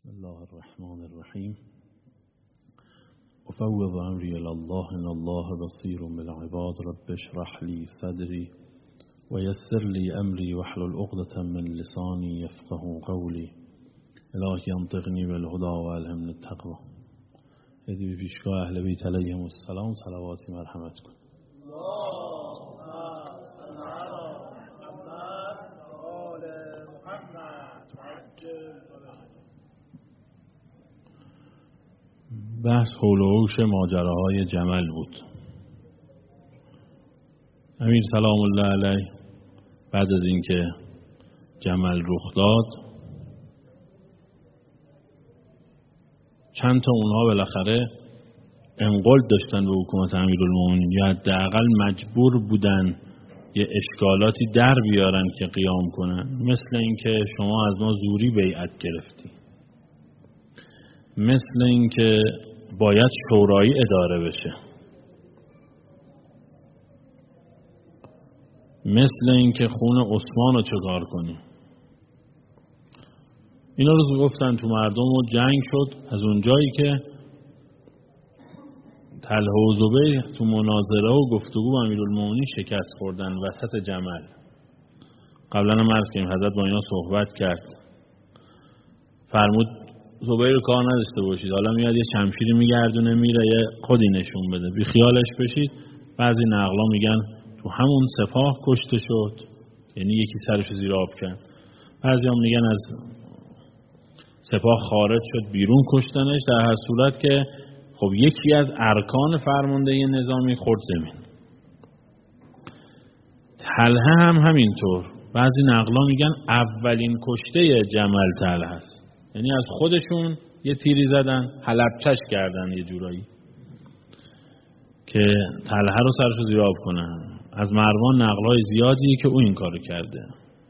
بسم الله الرحمن الرحیم. افوض امری الی الله ان الله بصیر بالعباد. رب اشرح لی صدری و یسر لی امری واحلل عقدة من لسانی یفقهوا قولی. الهی انطقنی بالهدی و الهمنی التقوی. هدی به پیشگاه اهل بیت علیهم السلام صلواتی مرحمت کن. بحث حول و حوش ماجراهای جمل بود. امیر سلام الله علیه بعد از اینکه جمل رخ داد، چند تا اونها بالاخره انقلد داشتن به حکومت امیرالمومنین، یا حداقل مجبور بودن یه اشکالاتی در بیارن که قیام کنن، مثل اینکه شما از ما زوری بیعت گرفتی، مثل اینکه باید شورایی اداره بشه، مثل اینکه خون عثمان رو چکار کنیم. اینا رو گفتن تو مردم و جنگ شد. از اونجایی که طلحه و زبیر تو مناظره و گفتگو با امیرالمومنین شکست خوردن وسط جمل. قبلا هم عرض کردیم حضرت با اینا صحبت کرد، فرمود زبیر کار نداشته باشید، حالا میاد یه شمشیری میگردونه میره یه خودی نشون بده، بی خیالش بشید. بعضی نقلا میگن تو همون سپاه کشته شد، یعنی یکی سرشو زیر آب کرد. بعضی هم میگن از سپاه خارج شد بیرون کشتنش. در هر صورت که خب یکی از ارکان فرماندهی نظامی خورد زمین. طلحه هم همینطور. بعضی نقلا میگن اولین کشته جمل طلحه است، یعنی از خودشون یه تیری زدن، حلبچش کردن یه جورایی که طلحه رو سرشو زیر آب کنن. از مروان نقلای زیادی که او این کارو کرده.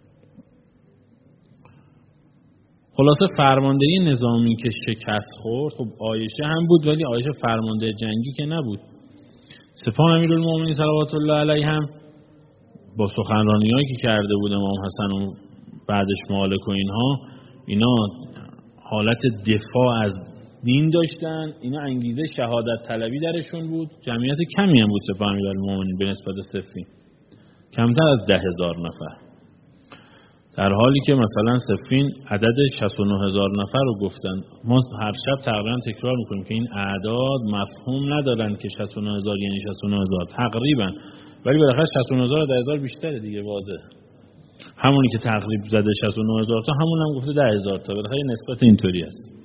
خلاصه فرماندهی نظامی که شکست خورد، خب عایشه هم بود، ولی عایشه فرمانده جنگی که نبود. سپاه امیرالمومنین صلوات الله علیه هم با سخنرانی‌هایی که کرده بود امام حسن و بعدش مالک و اینا حالت دفاع از دین داشتن. اینا انگیزه شهادت طلبی درشون بود. جمعیت کمی هم بود سپاه امیرالمومنین به نسبت صفین، کمتر از 10,000 نفر، در حالی که مثلا صفین عدد 69,000 نفر رو گفتن. ما هر شب تقریبا تکرار میکنیم که این اعداد مفهوم ندارن که 69,000 یعنی 69,000 تقریبا، ولی بالاخره 69,000 و 10,000 بیشتره دیگه، واضحه. همونی که تقریب زده 69,000 تا، همون هم گفته 10,000 تا، بالاخره نسبت اینطوری است.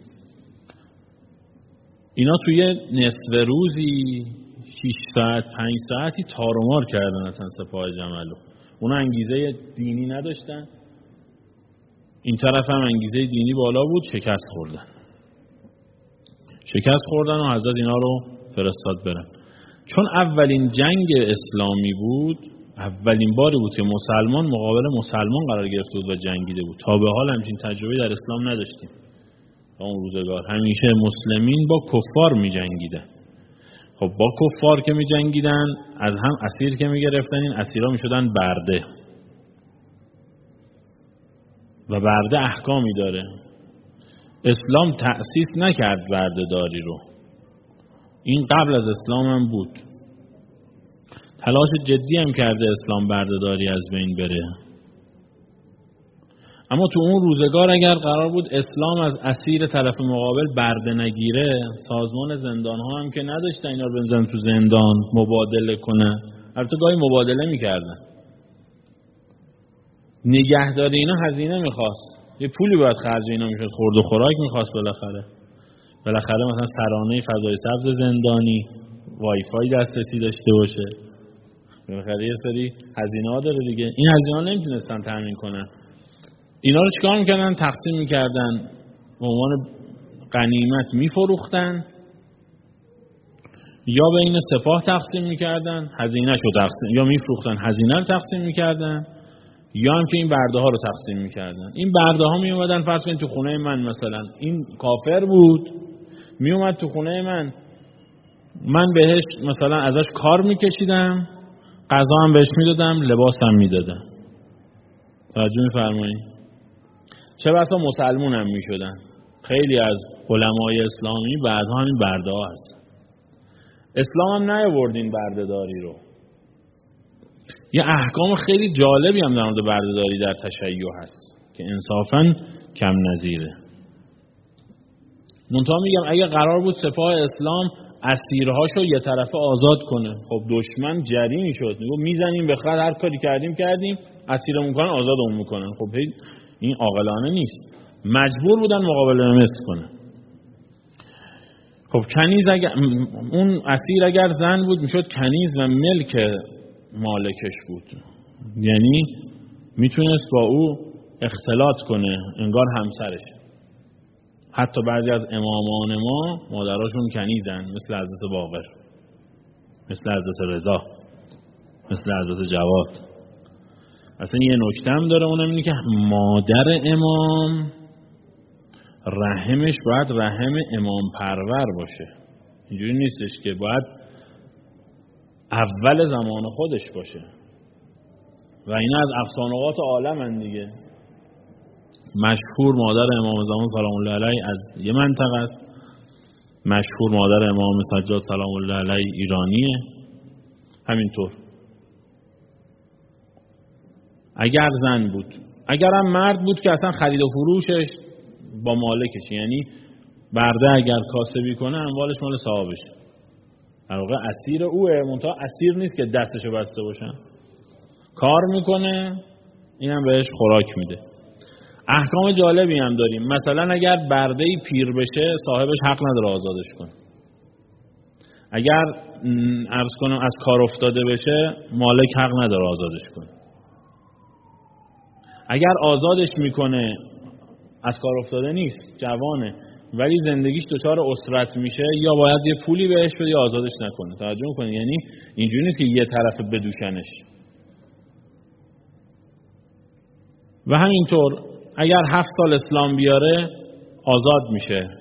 اینا توی نصف روزی 6 ساعت 5 ساعتی تارومار کردن اصلا سپاه جملو. اونا انگیزه دینی نداشتن، این طرف هم انگیزه دینی بالا بود. شکست خوردن و حضرت اینا رو فرستاد برن. چون اولین جنگ اسلامی بود، اولین باری بود که مسلمان مقابل مسلمان قرار گرفته بود و جنگیده بود. تا به حال همچین تجربه در اسلام نداشتیم. اون روزگار همیشه مسلمین با کفار می جنگیدن. خب با کفار که می جنگیدن، از هم اسیر که می گرفتن، این اسیرها می شدن برده و برده احکامی داره. اسلام تأسیس نکرد برده داری رو، این قبل از اسلام هم بود. تلاش جدی هم کرده اسلام بردهداری از بین بره. اما تو اون روزگار اگر قرار بود اسلام از اسیر طرف مقابل برده نگیره، سازمان زندان ها هم که نداشتن اینا رو بنزن تو زندان مبادله کنن. البته گاهی مبادله میکردن. نگهداری اینا هزینه میخواست، یه پولی باید خرج اینا میشد، خورد و خوراک میخواست. بالاخره مثلا سرانه فضای سبز زندانی وای فای دسترسی داشته باشه، بالاخره یه سری هزینه ها داره دیگه. این هزینه ها نمیتونستن تامین کنن. اینا رو چیکار میکردن؟ تقسیم میکردن، به عنوان غنیمت میفروختن، یا بین سپاه تقسیم میکردن هزینه‌شو تقسیم، یا میفروختن هزینه رو تقسیم میکردن، یا هم که این برده ها رو تقسیم میکردن. این برده ها میومدن فرض کنید تو خونه من، مثلا این کافر بود میومد تو خونه من بهش مثلا ازش کار میکشیدم، غذا هم بهش میدادم، لباس هم میدادم. توجه میفرمایید؟ چه بسا مسلمون هم میشدن، خیلی از علمای اسلامی بعدها همین برده ها هست. اسلام هم نیاورد این بردهداری رو. یه احکام خیلی جالبی هم در مورد بردهداری در تشیع هست که انصافاً کم نظیره. منتها میگم اگه قرار بود سپاه اسلام اسیرهاشو یه طرفه آزاد کنه، خب دشمن جری میشد، میگو میزنیم به خط، هر کاری کردیم اسیرمون کنن آزادمون میکنن. خب این عاقلانه نیست. مجبور بودن مقابله مثل کنه. خب کنیز اون اسیر اگر زن بود میشد کنیز و ملک مالکش بود، یعنی میتونست با او اختلاط کنه انگار همسرش. حتی بعضی از امامان ما مادراشون کنیزن، مثل حضرت باقر، مثل حضرت رضا، مثل حضرت جواد. اصلا یه نکته هم داره، اونم اینه که مادر امام رحمش باید رحم امام پرور باشه. اینجوری نیستش که باید اول زمان خودش باشه. و این از افسانه‌ات عالمن دیگه. مشهور مادر امام زمان سلام الله علیه از یه منطقه است، مشهور مادر امام سجاد سلام الله علیه ایرانیه. همینطور اگر زن بود، اگر هم مرد بود که اصلا خرید و فروشش با مالکش، یعنی برده اگر کاسبی کنه اموالش مال صاحبش، در واقع اسیر اوه، منتها اسیر نیست که دستشو بسته باشن، کار میکنه اینم بهش خوراک میده. احکام جالبی هم داریم. مثلا اگر برده‌ای پیر بشه صاحبش حق نداره آزادش کنه. اگر عرض کنم از کار افتاده بشه مالک حق نداره آزادش کنه. اگر آزادش میکنه از کار افتاده نیست، جوانه، ولی زندگیش دچار اسرت میشه، یا باید یه پولی بهش بده یا آزادش نکنه. توجه کنید، یعنی اینجوری نیست که یه طرف بدوشنش. و همینطور اگر 7 سال اسلام بیاره آزاد میشه.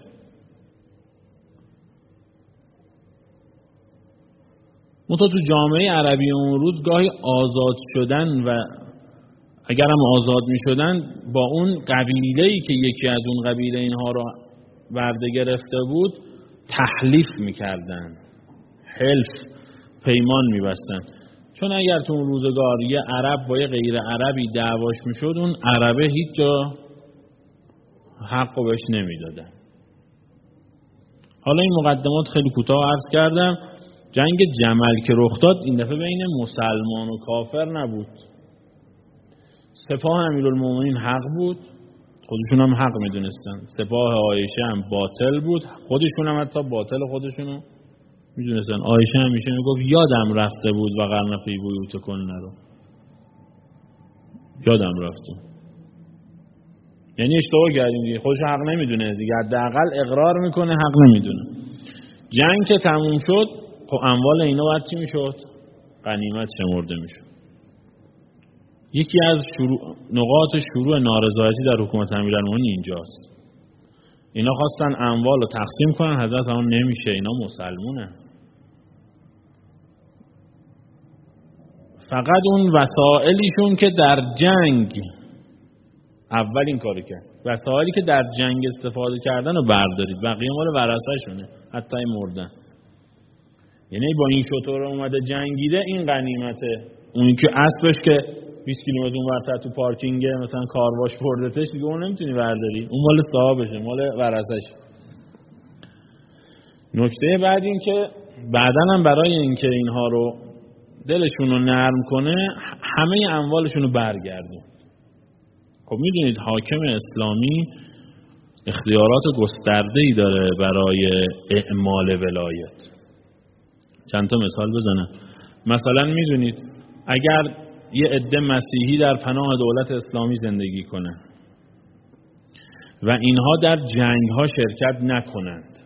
منتها تو جامعه عربی اون روز گاهی آزاد شدن و اگر هم آزاد میشدن با اون قبیله‌ای که یکی از اون قبیله اینها رو برده گرفته بود تحلیف میکردن، حلف، پیمان میبستن. چون اگر تو اون روزگار یه عرب با یه غیر عربی دعواش میشد، اون عربه هیچ جا حقو بهش نمیدادن. حالا این مقدمات خیلی کوتاه عرض کردم. جنگ جمل که رخ داد این دفعه بین مسلمان و کافر نبود. سپاه امیرالمومنین حق بود، خودشون هم حق میدونستن. سپاه عایشه هم باطل بود، خودشون هم حتی باطل خودشونو میدونستن. عایشه همیشه میگفت یادم رفته بود و قرن فی بیوتکن رو، یادم رفته، یعنی اشتباه کردیم دیگه. خودش حق نمیدونه دیگه، حداقل اقرار میکنه حق نمیدونه. جنگ که تموم شد، خب اموال اینا باید چی میشد؟ غنیمت شمرده میشد. یکی از نقاط شروع نارضایتی در حکومت امیرالمومنین اینجاست. اینا خواستن اموال رو تقسیم کنن، حضرت اون نمیشه، اینا مسلمونه. فقط اون وسائلیشون که در جنگ اول این کارو کرد، وسایلی که در جنگ استفاده کردن رو بردارید، بقیه مال ورثه‌شونه، حتی این مردن. یعنی با این شطور اومده جنگیده، این غنیمته. اونی که اسبش که 20 کیلومتر اونورتر تو پارکینگ مثلا کارواش بردتش، دیگه اون نمیتونی برداری، اون مال صاحبشه، مال ورثه‌شه. نکته بعد این که بعداً هم برای اینکه اینها رو دلشون رو نرم کنه همه اموالشون رو برگردون. خب میدونید حاکم اسلامی اختیارات گسترده‌ای داره برای اعمال ولایت. چند تا مثال بزنم. مثلا میدونید اگر یه عده مسیحی در پناه دولت اسلامی زندگی کنن و اینها در جنگ‌ها شرکت نکنند،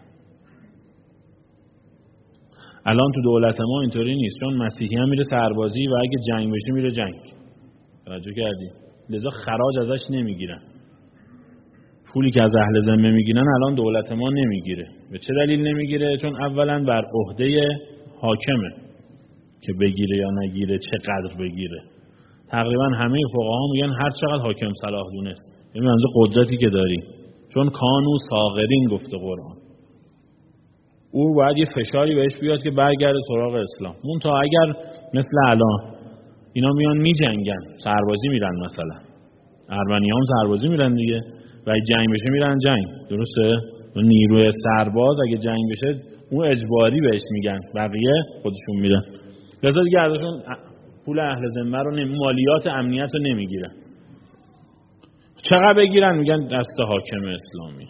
الان تو دولت ما اینطوری نیست، چون مسیحی هم میره سربازی و اگه جنگ بشه میره جنگ. توجه کردی؟ لذا خراج ازش نمیگیرن. پولی که از اهل ذمه میگیرن الان دولت ما نمیگیره. به چه دلیل نمیگیره؟ چون اولا بر عهده حاکمه که بگیره یا نگیره، چقدر بگیره. تقریبا همه فقها میگن هر چقدر حاکم صلاح دونست، یعنی منظور قدرتی که داری. چون کانو صاغرین گفته قرآن. او باید یه فشاری بهش بیاد که برگرده سراغ اسلام. تا اگر مثل الان اینا میان میجنگن، سربازی میرن، مثلا ارمنی‌ها هم سربازی میرن دیگه، و جنگ بشه میرن جنگ، درسته؟ نیروی سرباز اگه جنگ بشه اون اجباری بهش میگن، بقیه خودشون میرن. لذا دیگه ازشون پول اهل ذمه رو مالیات امنیت رو نمیگیرن. چقدر بگیرن؟ میگن دست حاکم اسلامی.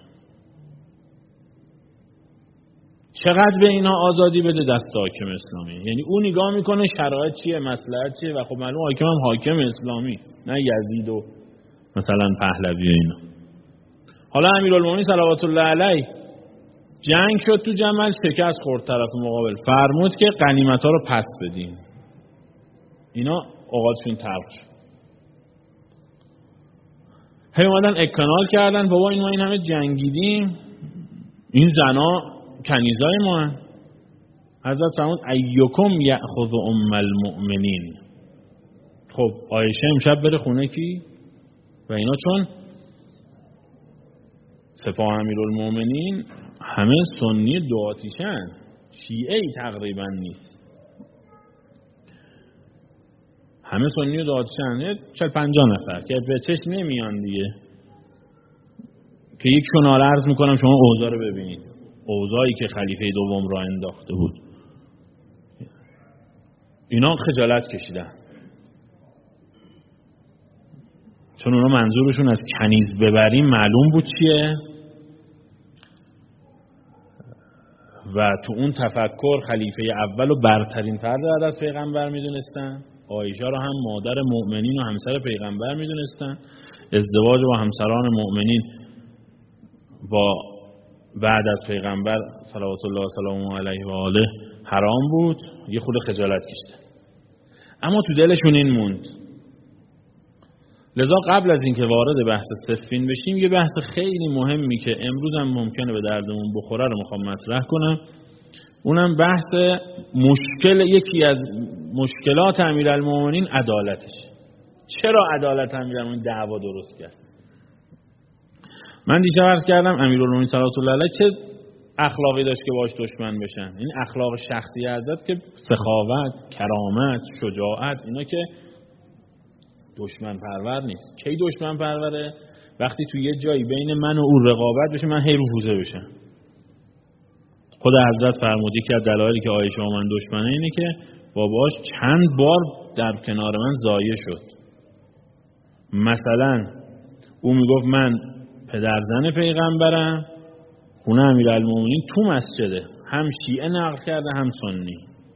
چقدر به اینا آزادی بده؟ دست حاکم اسلامی. یعنی اون نگاه میکنه شرایط چیه، مصلحت چیه، و خب معلوم حاکم هم حاکم اسلامی، نه یزید و مثلا پهلوی و اینا. حالا امیرالمومنین صلوات الله علیه جنگ شد تو جمل، شکست خورد طرف مقابل، فرمود که غنیمت‌ها رو پس بدین. اینا اوقاتشون تلخ شد. هی اومدن اکانال کردن، بابا این همه جنگیدیم، این زنا کنیزای ما هن. حضرت فرمود ایکم یأخذ ام المؤمنین. خب عایشه امشب بره خونه کی؟ و اینا چون سپاه امیرالمومنین همه سنی دو آتیشن، شیعه ای تقریبا نیست، همه سنی دو آتیشن، 40-50 نفر که به چشم نمیان دیگه، که یک کنال عرض میکنم شما اوضاع رو ببینید، اوضاعی که خلیفه دوم را انداخته بود. اینا خجالت کشیدن، چون اونا منظورشون از کنیز ببریم معلوم بود چیه، و تو اون تفکر خلیفه اول و برترین فرد بعد از پیغمبر میدونستن، عایشه رو هم مادر مؤمنین و همسر پیغمبر میدونستن، ازدواج با همسران مؤمنین با بعد از پیغمبر صلوات الله و سلامه علیه و آله حرام بود. یه خود خجالت کشیدن، اما تو دلشون این موند. لذا قبل از اینکه وارد بحث صفین بشیم، یه بحث خیلی مهمی که امروز هم ممکنه به دردمون بخوره رو میخوام مطرح کنم. اونم بحث یکی از مشکلات امیرالمومنین عدالتش. چرا عدالت امیرالمومنین دعوا درست کرد؟ من دیشب عرض کردم امیرالمومنین صلوات الله علیه چه اخلاقی داشت که باش دشمن بشن. این اخلاق شخصی حضرت که سخاوت، کرامت، شجاعت، اینا که دشمن پرور نیست. کی دشمن پروره؟ وقتی تو یه جایی بین من و او رقابت بشه، من هی رفوزه بشم. خود حضرت فرمودی که از دلایلی که عایشه و من دشمنه اینه که باباش چند بار در کنار من ضایع شد. مثلا او میگفت من پدرزن پیغمبرم، خونه امیرالمومنین تو مسجده، هم شیعه نقل کرده هم سنی.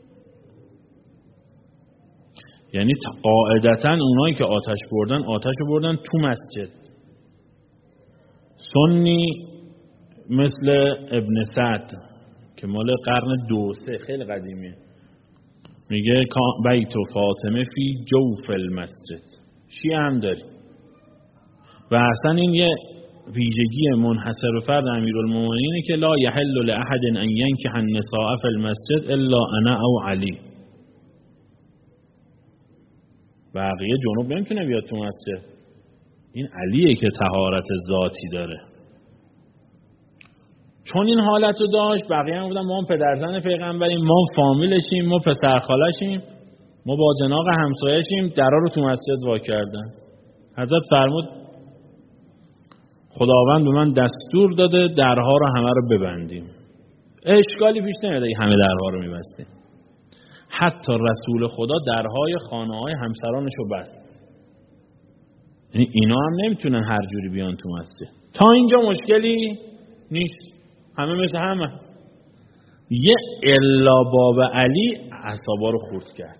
یعنی قاعدتاً اونایی که آتش بردن تو مسجد. سنی مثل ابن سعد که مال قرن 2-3 خیلی قدیمیه، میگه بیت فاطمه فی جوف المسجد. شیعه هم داری. و اصلا این یه ویژگی منحصر به فرد امیرالمومنینه که لا یحل لاحد ان ینکح النساء فی المسجد الا انا او علی. بقیه جنوب نمیتونه بیاد تو مسجد، این علیه که طهارت ذاتی داره. چون این حالت رو داشت، بقیه هم بودن ما هم پدرزن پیغمبریم، ما فامیلشیم، ما پسرخالشیم، ما با جناق همسایه‌شیم، درا رو تو مسجد وا کردن. حضرت فرمود خداوند به من دستور داده درها رو همه رو ببندیم. اشکالی پیش نمیاد همه درها رو میبستیم. حتی رسول خدا درهای خانه‌های همسرانش رو بست. یعنی اینا هم نمیتونن هر جوری بیان تو مسجد. تا اینجا مشکلی نیست، همه مثل همه. یه الا باب علی اعصابا رو خورد کرد.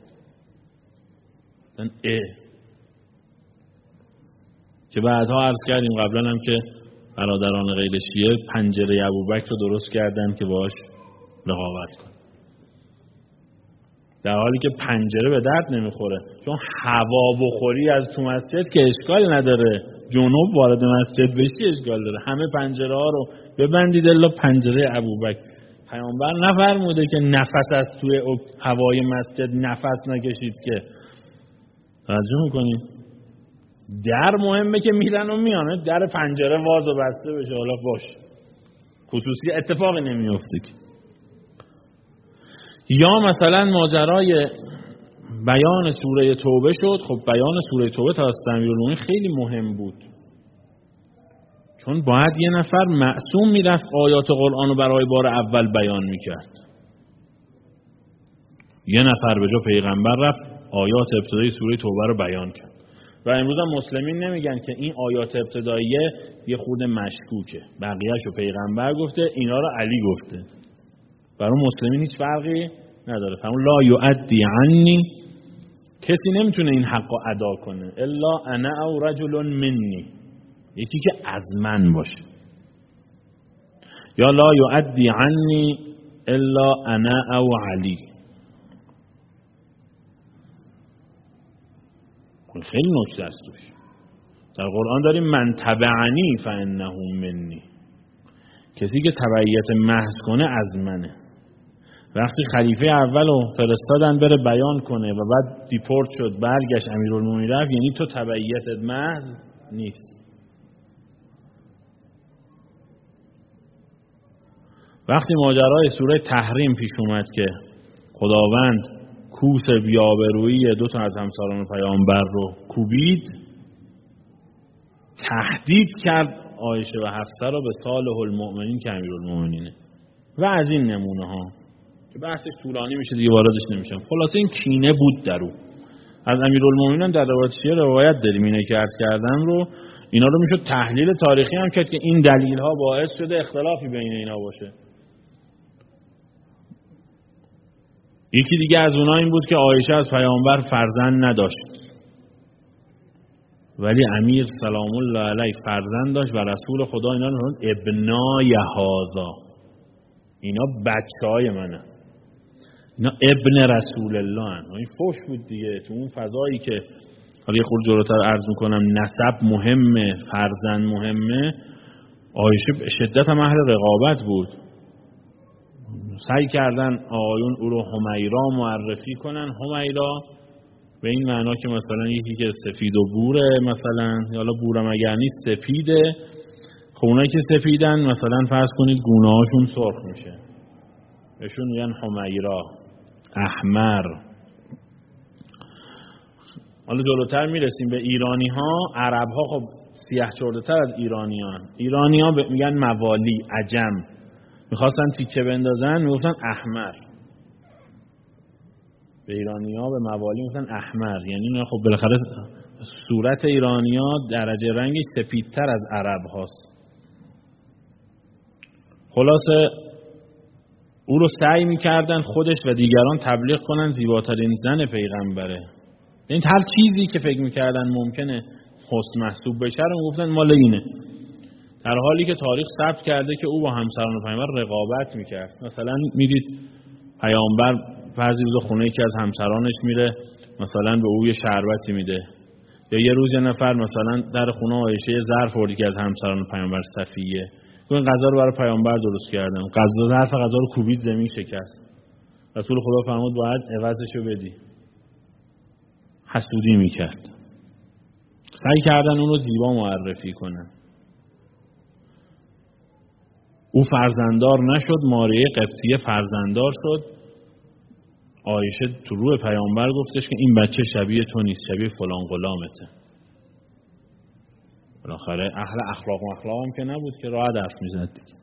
که بعدها عرض کردیم قبلا هم که برادران غیر شیعه پنجره ابوبکر رو درست کردن که باش رقابت کنه، در حالی که پنجره به درد نمیخوره، چون هوا بخوری از تو مسجد که اشکال نداره، جنوب وارد مسجد بشی اشکال داره. همه پنجره ها رو ببندید الا پنجره ابوبکر. پیامبر نفرموده که نفس از توی هوای مسجد نفس نکشید که. توجه میکنید؟ در مهمه که میرن و میانه، در پنجره واز و بسته بشه، حالا باش، خصوصی اتفاقی نمیفته. یا مثلا ماجرای بیان سوره توبه شد. خب بیان سوره توبه توسط امیرالمومنین خیلی مهم بود، چون باید یه نفر معصوم میرفت آیات قرآن رو برای بار اول بیان میکرد. یه نفر به جا پیغمبر رفت آیات ابتدایی سوره توبه رو بیان کرد. و امروز هم مسلمین نمیگن که این آیات ابتداییه یه خورده مشکوکه، بقیه‌اش رو پیغمبر گفته، اینا رو علی گفته. برای مسلمین هیچ فرقی نداره. فرمود لا یؤدی عنی، کسی نمیتونه این حق رو ادا کنه الا انا او رجل منی، یکی که از من باشه. یا لا یؤدی عنی الا انا او علی. خیلی نکته است توش. در قرآن داریم من تبعنی فانه منی، کسی که تبعیت محض کنه از منه. وقتی خلیفه اولو فرستادن بره بیان کنه و بعد دیپورت شد برگشت امیرالمومنین رفت، یعنی تو تبعیتت محض نیست. وقتی ماجرای سوره تحریم پیش اومد که خداوند کوس بیابرویی دو تا از همسران پیامبر رو کوبید، تهدید کرد عایشه و حفصه رو به صالح المؤمنین که امیرالمؤمنینه. و از این نمونه ها که بحثش طولانی میشه دیگه واردش نمیشم. خلاصه این کینه بود در او. از امیرالمؤمنین در روایت شیعه روایت داریم اینه که عرض کردم رو، اینا رو میشد تحلیل تاریخی هم کرد که این دلیل ها باعث شده اختلافی بین اینا باشه. یکی دیگه از اونها این بود که عایشه از پیامبر فرزند نداشت، ولی امیر سلام الله علیه فرزند داشت و رسول خدا اینا رو ابنای هذا، اینا بچهای منه، اینا ابن رسول الله هن. این فوش بود دیگه. تو اون فضایی که حالا یه خورده جلوتر عرض میکنم نسب مهمه، فرزند مهمه، عایشه به شدت هم اهل رقابت بود. سعی کردن آقایون او رو حمیرا معرفی کنن. حمیرا به این معنا که مثلا یکی که سفید و بوره، مثلا حالا بورم اگر نیست سپیده. خب اونایی که سفیدن مثلا فرض کنید گونه هاشون سرخ میشه، بهشون میگن حمیرا، احمر. حالا جلوتر میرسیم به ایرانی ها. عرب ها خب سیاه چرده تر از ایرانی ها میگن موالی، عجم. میخواستن تیکه بندازن میگفتن احمر. به ایرانی ها به موالی میگفتن احمر، یعنی خب بالاخره صورت ایرانی ها درجه رنگش سپیدتر از عرب هاست. خلاصه او رو سعی میکردن خودش و دیگران تبلیغ کنن زیباترین زن پیغمبره. این هر چیزی که فکر میکردن ممکنه حسن محسوب بشه رو میگفتن مال اینه، در حالی که تاریخ ثبت کرده که او با همسران پیامبر رقابت میکرد. مثلا میدید پیامبر فرضی روز خونه یکی از همسرانش میره مثلا به او یه شربتی میده، یا یه روز یه نفر مثلا در خونه عایشه یه ظرف آورد که از همسران پیامبر صفیه، این غذا رو برای پیامبر درست کردن، ظرف غذا رو کوبید زمین شکست. رسول خدا فرمود باید عوضشو بدی. حسودی میکرد. سعی کردن اون رو زیبا معرفی کنن. او فرزنددار نشد، ماریه قبطیه فرزنددار شد. عایشه تو روح پیامبر گفتش که این بچه شبیه تو نیست، شبیه فلان غلامته. بالاخره اهل اخلاق و اخلاق هم که نبود که راحت حرف میزد دیگه.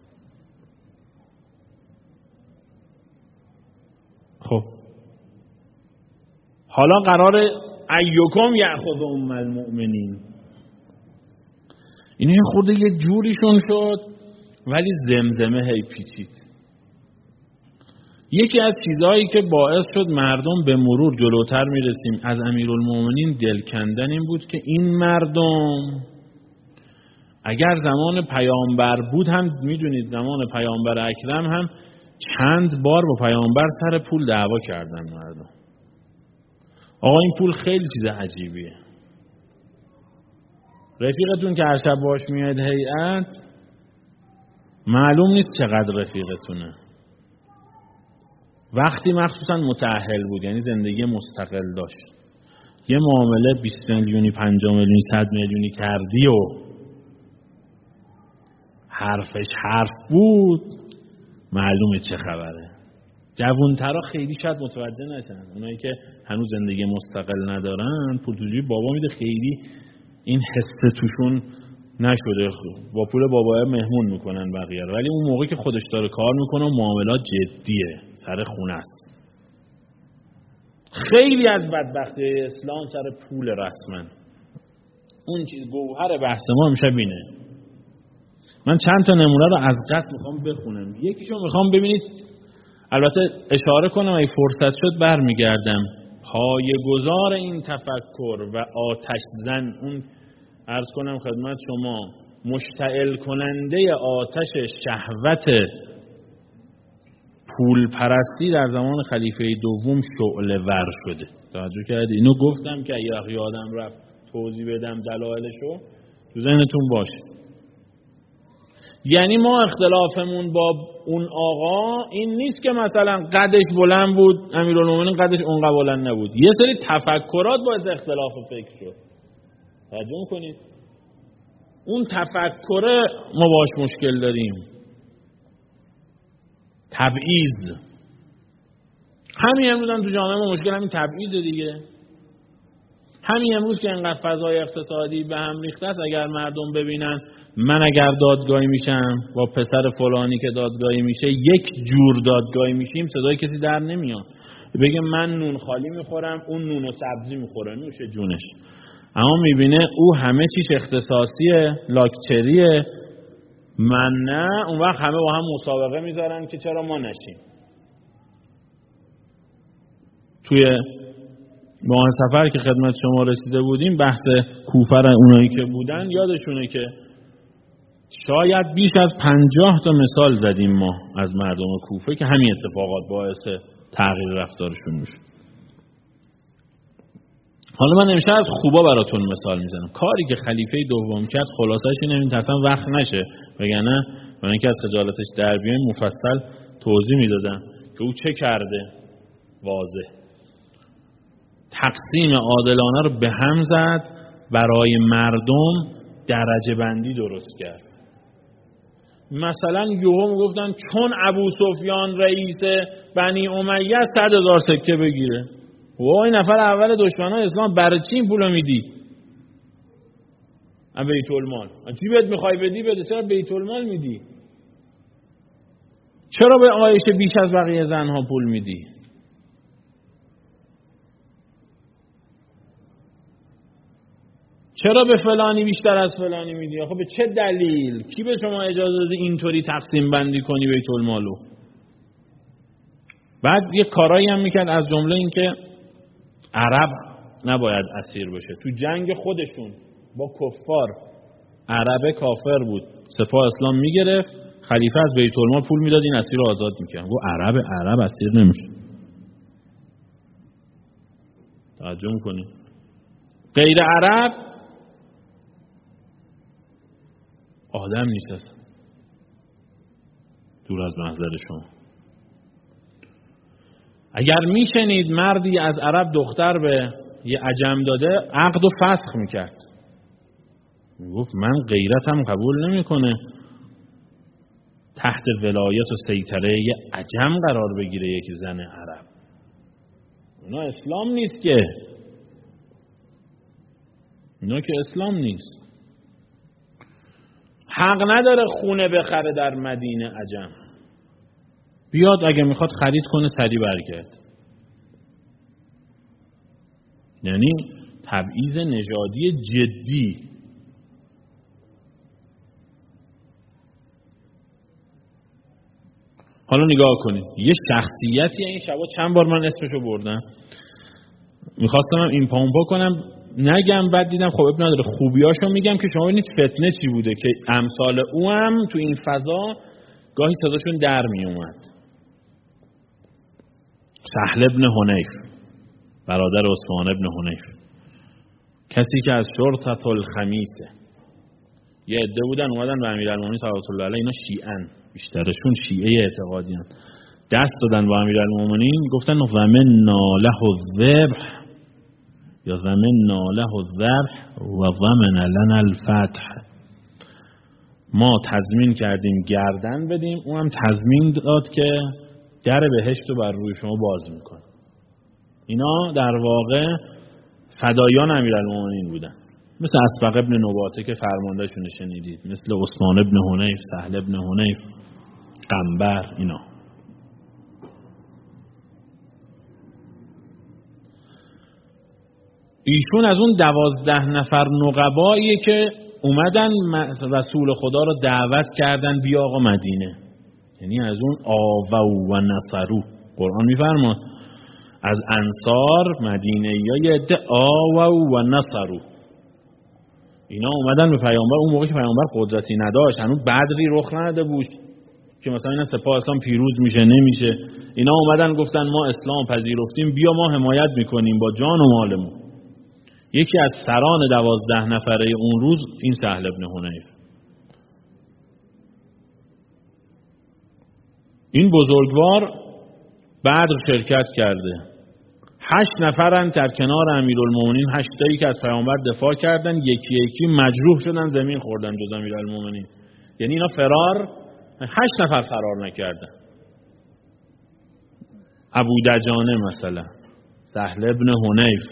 خب حالا قرار ایکم یأخذ ام المؤمنین، این خورده یه جوریشون شد ولی زمزمه هی پیچید. یکی از چیزهایی که باعث شد مردم به مرور جلوتر میرسیم از امیرالمومنین دل کندن این بود که این مردم اگر زمان پیامبر بود هم میدونید زمان پیامبر اکرم هم چند بار با پیامبر سر پول دعوا کردن مردم. آقا این پول خیلی چیز عجیبیه. رفیقتون که هر شب باش میاد هیئت معلوم نیست چقدر رفیقتونه. وقتی مخصوصا متأهل بود یعنی زندگی مستقل داشت، یه معامله 20 میلیونی 50 میلیونی 100 میلیونی کردی و حرفش حرف بود، معلومه چه خبره. جوان‌ترا خیلی شاید متوجه نشن، اونایی که هنوز زندگی مستقل ندارن، پول توجیه بابا میده، خیلی این حس توشون نشده، با پول بابا مهمون میکنن بقیه رو، ولی اون موقعی که خودش داره کار میکنه و معاملات جدیه، سر خونه است. خیلی از بدبختی اسلام سر پول رسما. اون چیز گوهر بحث ما میشه بینه. من چند تا نمونه رو از قصد میخوام بخونم. یکیشو میخوام ببینید، البته اشاره کنم اگه فرصت شد برمیگردم. پایه‌گذار این تفکر و آتش زن، اون عرض کنم خدمت شما، مشتعل کننده آتش شهوت پول پرستی در زمان خلیفه دوم شعله ور شده. توجه کردید؟ اینو گفتم که اگه یادم رفت توضیح بدم دلایلشو تو ذهنتون باشه. یعنی ما اختلافمون با اون آقا این نیست که مثلا قدش بلند بود، امیرالمومنین قدش اونقدر بلند نبود. یه سری تفکرات باعث اختلاف فکر شد. توجه کنید، اون تفکر ما باش مشکل داریم. تبعیض، همین امروز هم تو جامعه ما مشکل همین تبعیضه دیگه. همین امروز که انقدر فضای اقتصادی به هم ریخته است، اگر مردم ببینن من اگر دادگاهی میشم با پسر فلانی که دادگاهی میشه یک جور دادگاهی میشیم، صدای کسی در نمیاد بگه من نون خالی میخورم اون نون و سبزی میخوره، نوش جونش. اما میبینه او همه چیش اختصاصیه، لاکچریه، من نه، اون وقت همه با هم مسابقه میذارن که چرا ما نشیم. توی ماه سفر که خدمت شما رسیده بودیم، بحث کوفه را اونایی که بودن یادشونه که شاید بیش از 50 تا مثال زدیم ما از مردم کوفه که همین اتفاقات باعث تغییر رفتارشون میشه. حالا من امشب از خوبا براتون مثال میزنم. کاری که خلیفه دوم کرد خلاصش اینه، اصلا وقت نشه وگرنه من اینکه از خجالتش در بیایم مفصل توضیح میدادم که او چه کرده. واضح تقسیم عادلانه رو به هم زد، برای مردم درجه بندی درست کرد. مثلا یوم گفتن چون ابو سفیان رئیس بنی امیه 100,000 سکه بگیره. وای نفر اول دشمنان اسلام، برای چی این پولو میدی؟ بیت المال. چی بهت میخوای بدی بده، چرا بیت المال میدی؟ چرا به عایشه بیش از بقیه زنها پول میدی؟ چرا به فلانی بیشتر از فلانی میدی؟ آخه به چه دلیل؟ کی به شما اجازه داده اینطوری تقسیم بندی کنی بیت المالو؟ بعد یه کارایی هم میکرد، از جمله این که عرب نباید اسیر بشه. تو جنگ خودشون با کفار عرب کافر بود، سپاه اسلام میگرفت، خلیفه از بیت المال پول میداد این اسیر رو آزاد میکرد. گفت عرب اسیر نمیشه. توجه میکنی؟ غیر عرب آدم نیست اصلا، دور از محضر شما. اگر میشنید مردی از عرب دختر به یه عجم داده، عقد و فسخ میکرد. میگفت من غیرتم قبول نمیکنه تحت ولایت و سیطره یه عجم قرار بگیره یک زن عرب. اونا اسلام نیست که، اونا که اسلام نیست. حق نداره خونه بخره در مدینه عجم. بیاد اگه میخواد خرید کنه سریع برگرد. یعنی تبعیض نژادی جدی. حالا نگاه کنید، یه شخصیتی این شبا چند بار من اسمشو بردم، میخواستم هم این پامپا کنم نگم، بعد دیدم خب اب نداره، خوبیاشو میگم که شما ببینید فتنه چی بوده که امثال او هم تو این فضا گاهی صداشون در می اومد. سهل ابن حنیف، برادر عثمان ابن حنیف، کسی که از شرطة الخمیسه، یه عده بودن اومدن به امیرالمومنین صلوات الله علیه، اینا شیعن، بیشترشون شیعه اعتقادی هستند، دست دادن با امیرالمومنین گفتن ومنا له الذبح، یا ضمننا له الذبح و ضمن لنا الفتح، ما تضمین کردیم گردن بدیم، اونم تضمین داد که در بهشت رو بر روی شما باز میکنه. اینا در واقع فدایان امیرالمومنین بودن، مثل اسبق ابن نباته که فرماندهشون شنیدید، مثل عثمان ابن حنیف، سهل ابن حنیف، قنبر. اینا ایشون از اون 12 نفر نقباییه که اومدن رسول خدا رو دعوت کردن بیا آقا مدینه، یعنی از اون آووا و نصرو. قرآن میفرماد از انصار مدینه یا یه عده آووا و نصرو، اینا اومدن به پیامبر. اون موقع که پیامبر قدرتی نداشت، هنوز بدری رخ نداده بود که مثلا اینا سپاه اسلام پیروز میشه نمیشه، اینا اومدن گفتن ما اسلام پذیرفتیم، بیا ما حمایت میکنیم با جان و مالمون. یکی از سران 12 نفره اون روز این سهل ابن حنیف. این بزرگوار بدر شرکت کرده. 8 نفرن در کنار امیرالمومنین، 8 تایی که از پیامبر دفاع کردن، یکی یکی مجروح شدن، زمین خوردن جز امیرالمومنین. یعنی اینا فرار، 8 نفر فرار نکردن. ابو دجانه مثلا، سهل ابن حنیف،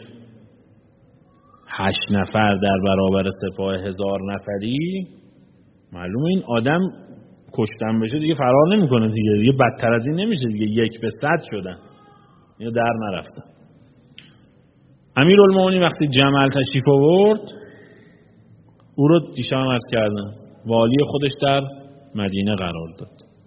8 نفر در برابر سپاه 1000 نفری. معلومه این آدم کشتن بشه دیگه فرار نمیکنه دیگه بدتر از این نمیشه دیگه، 1 به 100 شدن، اینا در نرفتن. امیرالمومنین وقتی جمل تشریف آورد، او رو دیشب عرض کردن والی خودش در مدینه قرار داد.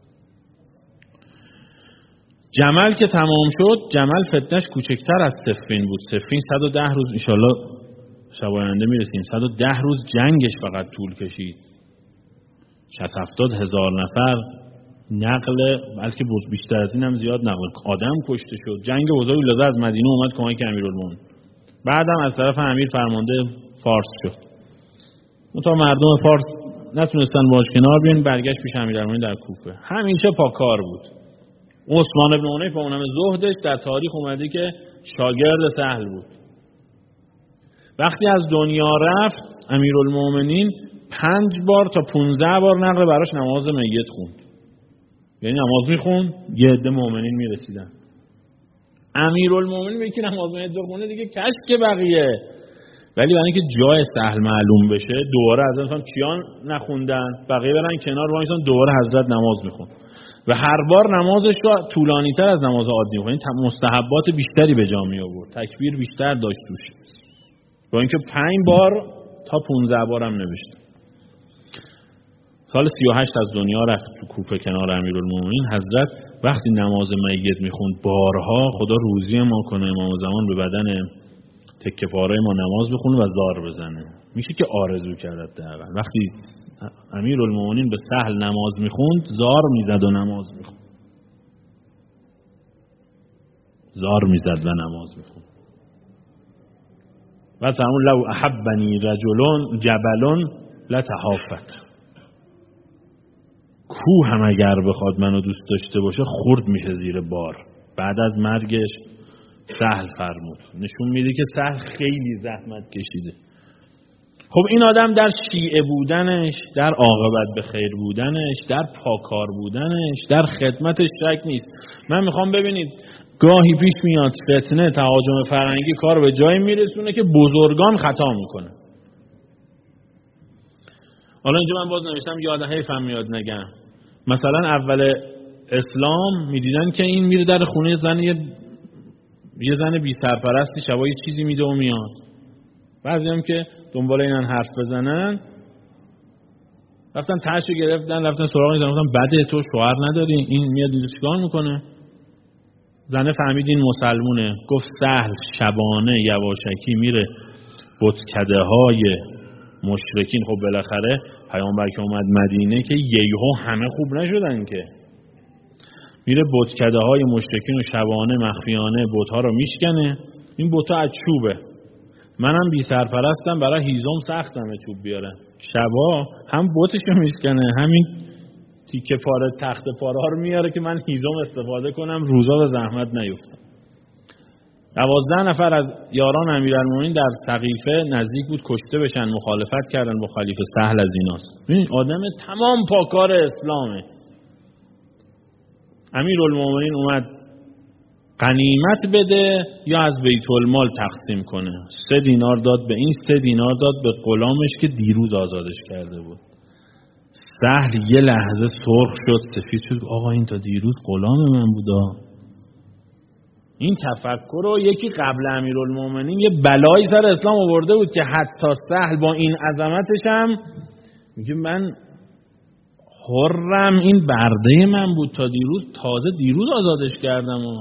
جمل که تمام شد، جمل فتنش کوچکتر از صفین بود. صفین 110 روز انشالله شب آینده میرسیم، 110 روز جنگش فقط طول کشید. 60-70 هزار نفر نقل، بلکه بیشتر از این هم زیاد نقل آدم کشته شد. جنگ بزرگی لازم از مدینه اومد کمک امیرالمومنین. بعدم از طرف امیر فرمانده فارس شد. تا مردم فارس نتونستن باش کنار بیان، برگشت پیش امیرالمومنین در کوفه. همیشه پاکار بود. عثمان ابن حنیف با اونم زهدش در تاریخ اومده که شاگرد سهل بود. وقتی از دنیا رفت امیرالمومنین 5 بار تا 15 بار نقل براش نماز میت خوند. یعنی نماز میخوند، یه عده مؤمنین میرسیدن. امیرالمومنین میگه نماز میت بخونه دیگه کش که بقیه، ولی برای اینکه جای سهل معلوم بشه دوباره از انسان کیان نخوندن، بقیه برن کنار وای انسان دوباره حضرت نماز میخوند و هر بار نمازش رو طولانی تر از نماز عادی میخوند، مستحبات بیشتری به جا می آورد، تکبیر بیشتر داشت توش، با اینکه 5 بار تا 15 بار هم نوشته. سال 38 از دنیا رفت تو کوفه کنار امیرالمومنین. حضرت وقتی نماز میت میخوند بارها خدا روزی ما کنه امام زمان به بدن تکه پاره ما نماز بخونه و زار بزنه. میشه که آرزو کرد دقیقا وقتی امیرالمومنین به سهل نماز میخوند زار میزد و نماز میخوند، زار میزد و نماز میخوند. و فرمود لو احبنی رجلون جبلون لتحافت، کوه هم اگر بخواد منو دوست داشته باشه خورد میشه زیر بار. بعد از مرگش سهل فرمود، نشون میده که سهل خیلی زحمت کشیده. خب این آدم در شیعه بودنش، در عاقبت به خیر بودنش، در پاکار بودنش، در خدمتش شک نیست. من میخوام ببینید گاهی پیش میاد فتنه تهاجم فرنگی کار به جایی میرسونه که بزرگان خطا میکنه. حالا اینجا من باز نوشتم یاد حیفم میاد نگم. مثلا اول اسلام میدیدن که این میره در خونه زن یه زن بی سرپرستی شبا یه چیزی میده و میاد. بعضی هم که دنبال اینن حرف بزنن رفتن تاشو گرفتن، رفتن سراغ این زن گفتن بده تو شوهر نداری، این میاد اینجا چیکار میکنه؟ زنه فهمید این مسلمونه، گفت سهل شبانه یواشکی میره بتکده های مشرکین. خب بالاخره پیامبر که اومد مدینه که یهو همه خوب نشدن که، میره بتکده های مشرکین و شبانه مخفیانه بت‌ها رو میشکنه. این بت‌ها از چوبه، منم بی سرپرستم برای هیزم سختمه چوب بیارم، شبا هم بتشو میشکنه همین تیکه پاره تخت پاره ها رو میاره که من هیزم استفاده کنم روزا به زحمت نیفتم. 12 نفر از یاران امیرالمومنین در سقیفه نزدیک بود کشته بشن، مخالفت کردن با خلیفه. سهل از ایناست. ببین آدم تمام پاکار اسلامه. امیرالمومنین اومد غنیمت بده یا از بیت المال تقسیم کنه. 3 دینار داد به این، 3 دینار داد به غلامش که دیروز آزادش کرده بود. سهل یه لحظه سرخ شد، سفید شد. آقا این تا دیروز غلام من بودا. این تفکر رو یکی قبل امیرالمومنین یه بلایی سر اسلام آورده بود که حتی سهل با این عظمتش هم میگه من حرم، این برده من بود تا دیروز، تازه دیروز آزادش کردم. و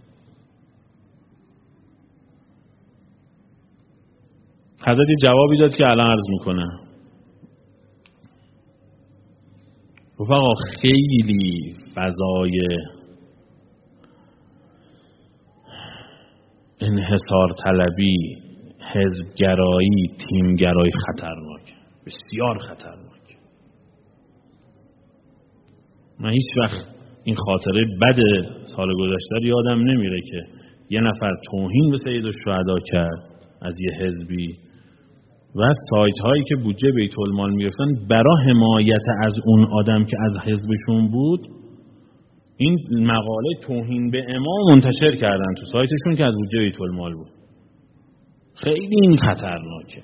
حضرت جوابی داد که الان عرض میکنه. رفقا خیلی فضای انحصار طلبی، حزبگرایی، تیمگرایی خطرناک، بسیار خطرناک. من هیچ وقت این خاطره بد سال گذشته رو یادم نمیره که یه نفر توهین به سید الشهدا کرد از یه حزبی و سایت هایی که بودجه بیت المال میگرفتن برای حمایت از اون آدم که از حزبشون بود، این مقاله توهین به امام منتشر کردن تو سایتشون که از بودجه بیت المال بود. خیلی این خطرناکه.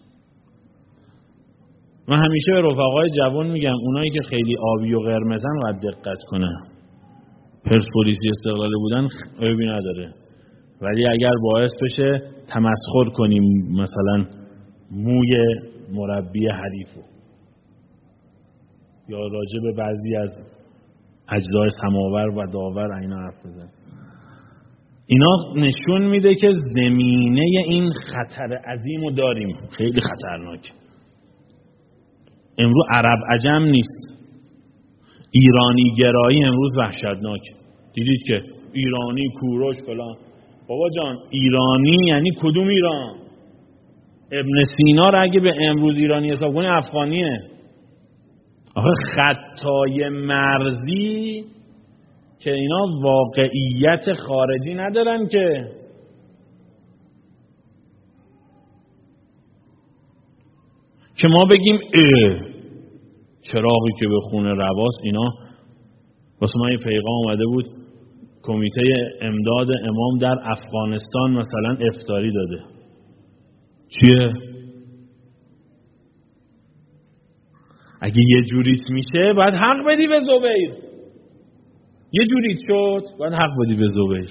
من همیشه به رفقای جوان میگم اونایی که خیلی آبی و قرمزن باید دقت کنه. پرسپولیسی استقلالی بودن عیبی نداره، ولی اگر باعث بشه تمسخر کنیم مثلا موی مربی حریفو یا راجع به بعضی از اجزای سماور و داور اینا حرف بزن، اینا نشون میده که زمینه این خطر عظیمو داریم. خیلی خطرناک. امروز عرب عجم نیست، ایرانی گرایی امروز وحشتناک. دیدید که ایرانی کوروش فلان. بابا جان ایرانی یعنی کدوم ایران؟ ابن سینا رو اگه به امروز ایرانی حساب کنی افغانیه. آخه خطای مرزی که اینا واقعیت خارجی ندارن که ما بگیم چراغی که به خونه رواس. اینا واسه من یه پیغام اومده بود کمیته امداد امام در افغانستان مثلا افطاری داده. چیه؟ اگه یه جوریت میشه باید حق بدی به زبیر. یه جوریت شد باید حق بدی به زبیر.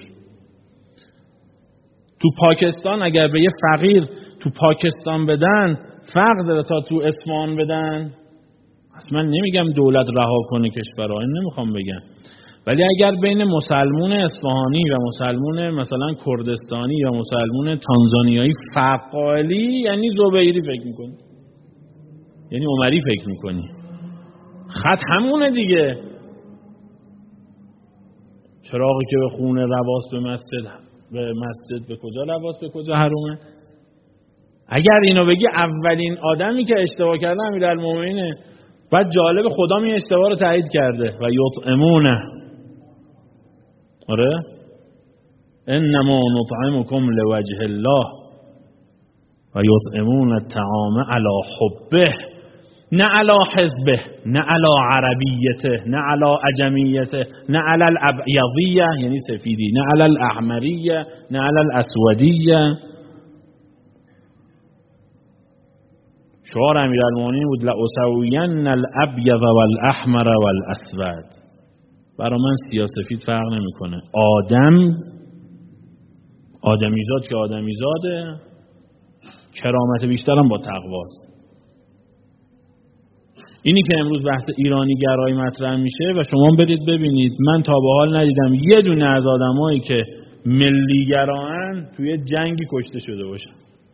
تو پاکستان اگر به یه فقیر تو پاکستان بدن فرق داره تا تو اصفهان بدن. اصلا نمیگم دولت رها کنه کشورها، این نمیخوام بگم، ولی اگر بین مسلمون اصفهانی و مسلمون مثلا کردستانی یا مسلمون تانزانیایی فرق قائلی، یعنی زبیری فکر میکنی، یعنی عمری فکر میکنی. خط همونه دیگه. چراغی که به خونه رواس به مسجد به کجا رواس به کجا حرومه. اگر اینو بگی اولین آدمی که اشتباه کرده امیرالمومنینه. بعد جالب خدا این اشتباه رو تایید کرده و یطعمونه. آره انما نطعمکم لوجه الله و یطعمون الطعام علی حبه، نه علی حزبه، نه علی عربیته، نه علی عجمیته، نه علی الابیضیه یعنی سفیدی، نه علی الاحمریه، نه علی الاسودیه. شعار امیرالمومنین بود لأسوین الابیض والاحمر والاسود. برای من سیاسفید فرق نمیکنه. آدمیزاد که آدمیزاده، کرامت بیشترم با تقواست. اینی که امروز بحث ایرانی گرایی مطرح میشه و شما برید ببینید، من تا به حال ندیدم یه دونه از آدمایی که ملی گرایان توی جنگی کشته شده باشه.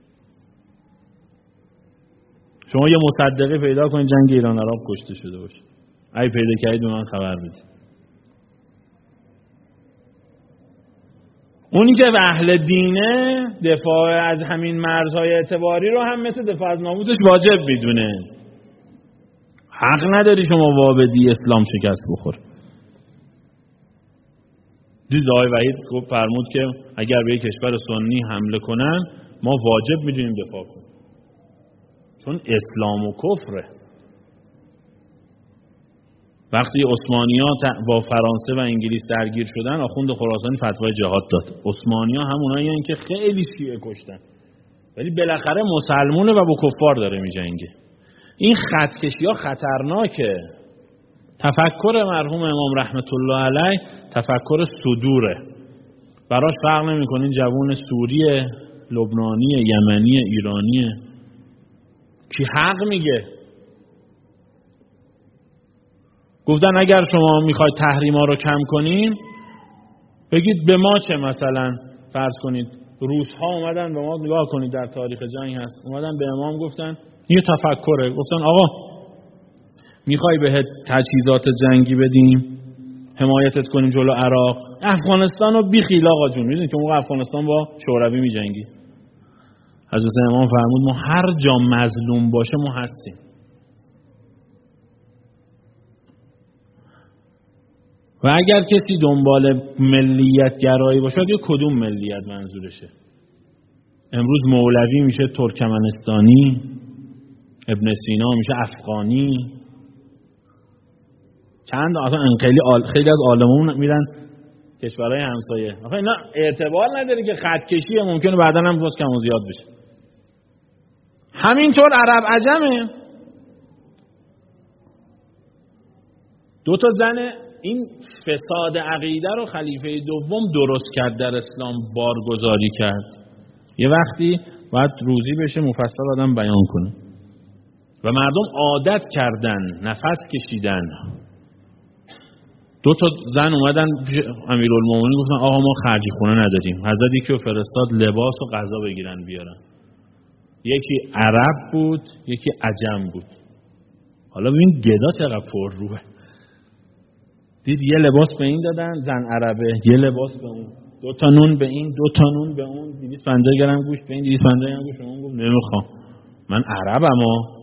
شما یه مصدقی پیدا کنید جنگ ایران عراق کشته شده باشه. ای پیدا کردید من خبر بدید. اونی که اهل دینه دفاع از همین مرزهای اعتباری رو هم مثل دفاع از ناموسش واجب میدونه. حق نداری شما وابدی اسلام شکست بخور. دید آقای وحید گفت فرمود که اگر به یک کشور سنی حمله کنن ما واجب میدونیم دفاع کنیم، چون اسلام و کفره. وقتی عثمانی‌ها با فرانسه و انگلیس درگیر شدن، آخوند خراسانی فتوای جهاد داد. عثمانی‌ها همونایی هستن که خیلی شیعه کشتن، ولی بالاخره مسلمونه و با کفار داره میجنگه. این خطکشی‌ها خطرناکه. تفکر مرحوم امام رحمت الله علیه تفکر صدوره. براش فرق نمی‌کنه این جوون سوریه، لبنانی، یمنی، ایرانیه. کی حق میگه؟ گفتن اگر شما میخواید تحریما رو کم کنیم بگید به ما چه. مثلا فرض کنید روس‌ها اومدن به ما، نگاه کنید در تاریخ جنگ هست، اومدن به امام گفتن یه تفکره، گفتن آقا میخوای بهت تجهیزات جنگی بدیم، حمایتت کنیم جلو عراق، افغانستان رو بیخیل آقا جون. میدونید که موقع افغانستان با شوروی میجنگی. حضرت امام فرمود ما هر جا مظلوم باشه ما هستیم. و اگر کسی دنبال ملیت گرایی باشه، یا کدوم ملیت منظورشه؟ امروز مولوی میشه ترکمنستانی، ابن سینا میشه افغانی. چند اصلا خیلی از عالمون میرن کشورهای همسایه. آخه اینا اعتبار نداره که خطکشیه، ممکنه بعداً هم باز کم و زیاد بشه. همینطور عرب عجمه. دو تا زن این فساد عقیده رو خلیفه دوم درست کرد، در اسلام بارگذاری کرد. یه وقتی باید روزی بشه مفصل آدم بیان کنه و مردم عادت کردن نفس کشیدن. دو تا زن اومدن امیرالمومنین گفتن آقا ما خرجی خونه نداریم. حضرت یکی رو فرستاد لباس و غذا بگیرن بیارن. یکی عرب بود، یکی عجم بود. حالا ببین گدا چقدر پر روه. دید یه لباس به این دادن زن عربه، یه لباس به اون، 2 تا نون به این، 2 تا نون به اون، 250 گرم گوشت به این، 250 گرم گوشت به اون. گفت نمیخوام، من عربم.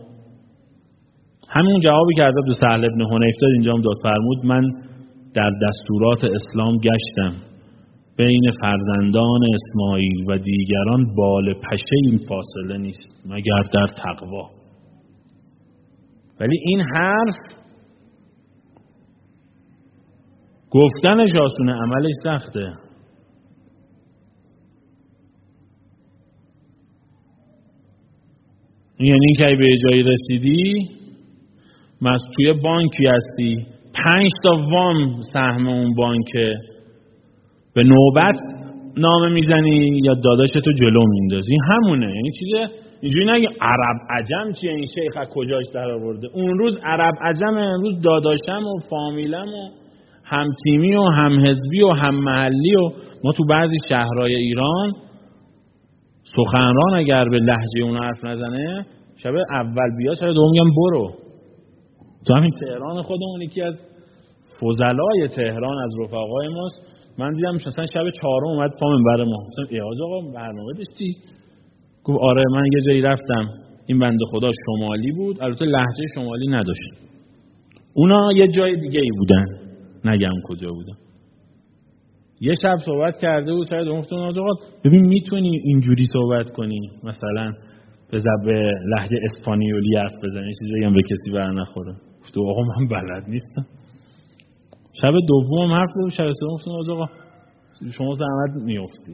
همون جوابی که حضرت سهل ابن حنیف داد اینجا هم داد. فرمود من در دستورات اسلام گشتم، بین فرزندان اسماعیل و دیگران بال پشه این فاصله نیست مگر در تقوا. ولی این حرف گفتنش آسونه، عملش سخته. یعنی که به جایی رسیدی، توی بانکی هستی، 5 تا وام سهم اون بانکه، به نوبت نامه میزنی یا داداشتو جلو میندازی. همونه. یعنی چیزه اینجوری نگی عرب عجم چیه، این شیخ از کجاش در آورده. اون روز عرب عجم، امروز داداشم و فامیلم و هم تیمی و هم حزبی و هم محلی. و ما تو بعضی شهرهای ایران سخنران اگر به لهجه اون حرف نزنه، شب اول بیا شب دوم میگم برو. تو همین تهران خودمون یکی از فضلای تهران از رفقای ماست، من دیدم مثلا شب 4 اومد پا منبر ما، مثلا ایاز آقا برنامه داشتی؟ گفت آره من یه جایی رفتم، این بنده خدا شمالی بود، البته لهجه شمالی نداشت، اونا یه جای دیگه ای بودن، نگم کجا بودن. یه شب صحبت کرده بود، شاید گفتم آقا ببین میتونی اینجوری صحبت کنی، مثلا به لهجه اسپانیولی حرف بزنی، یه چیزی بگم به کسی بر نخوره. گفت آقا من بلد نیستم. شب دوم حرف زد، شب سوم گفتم آقا شما زحمت میافتی.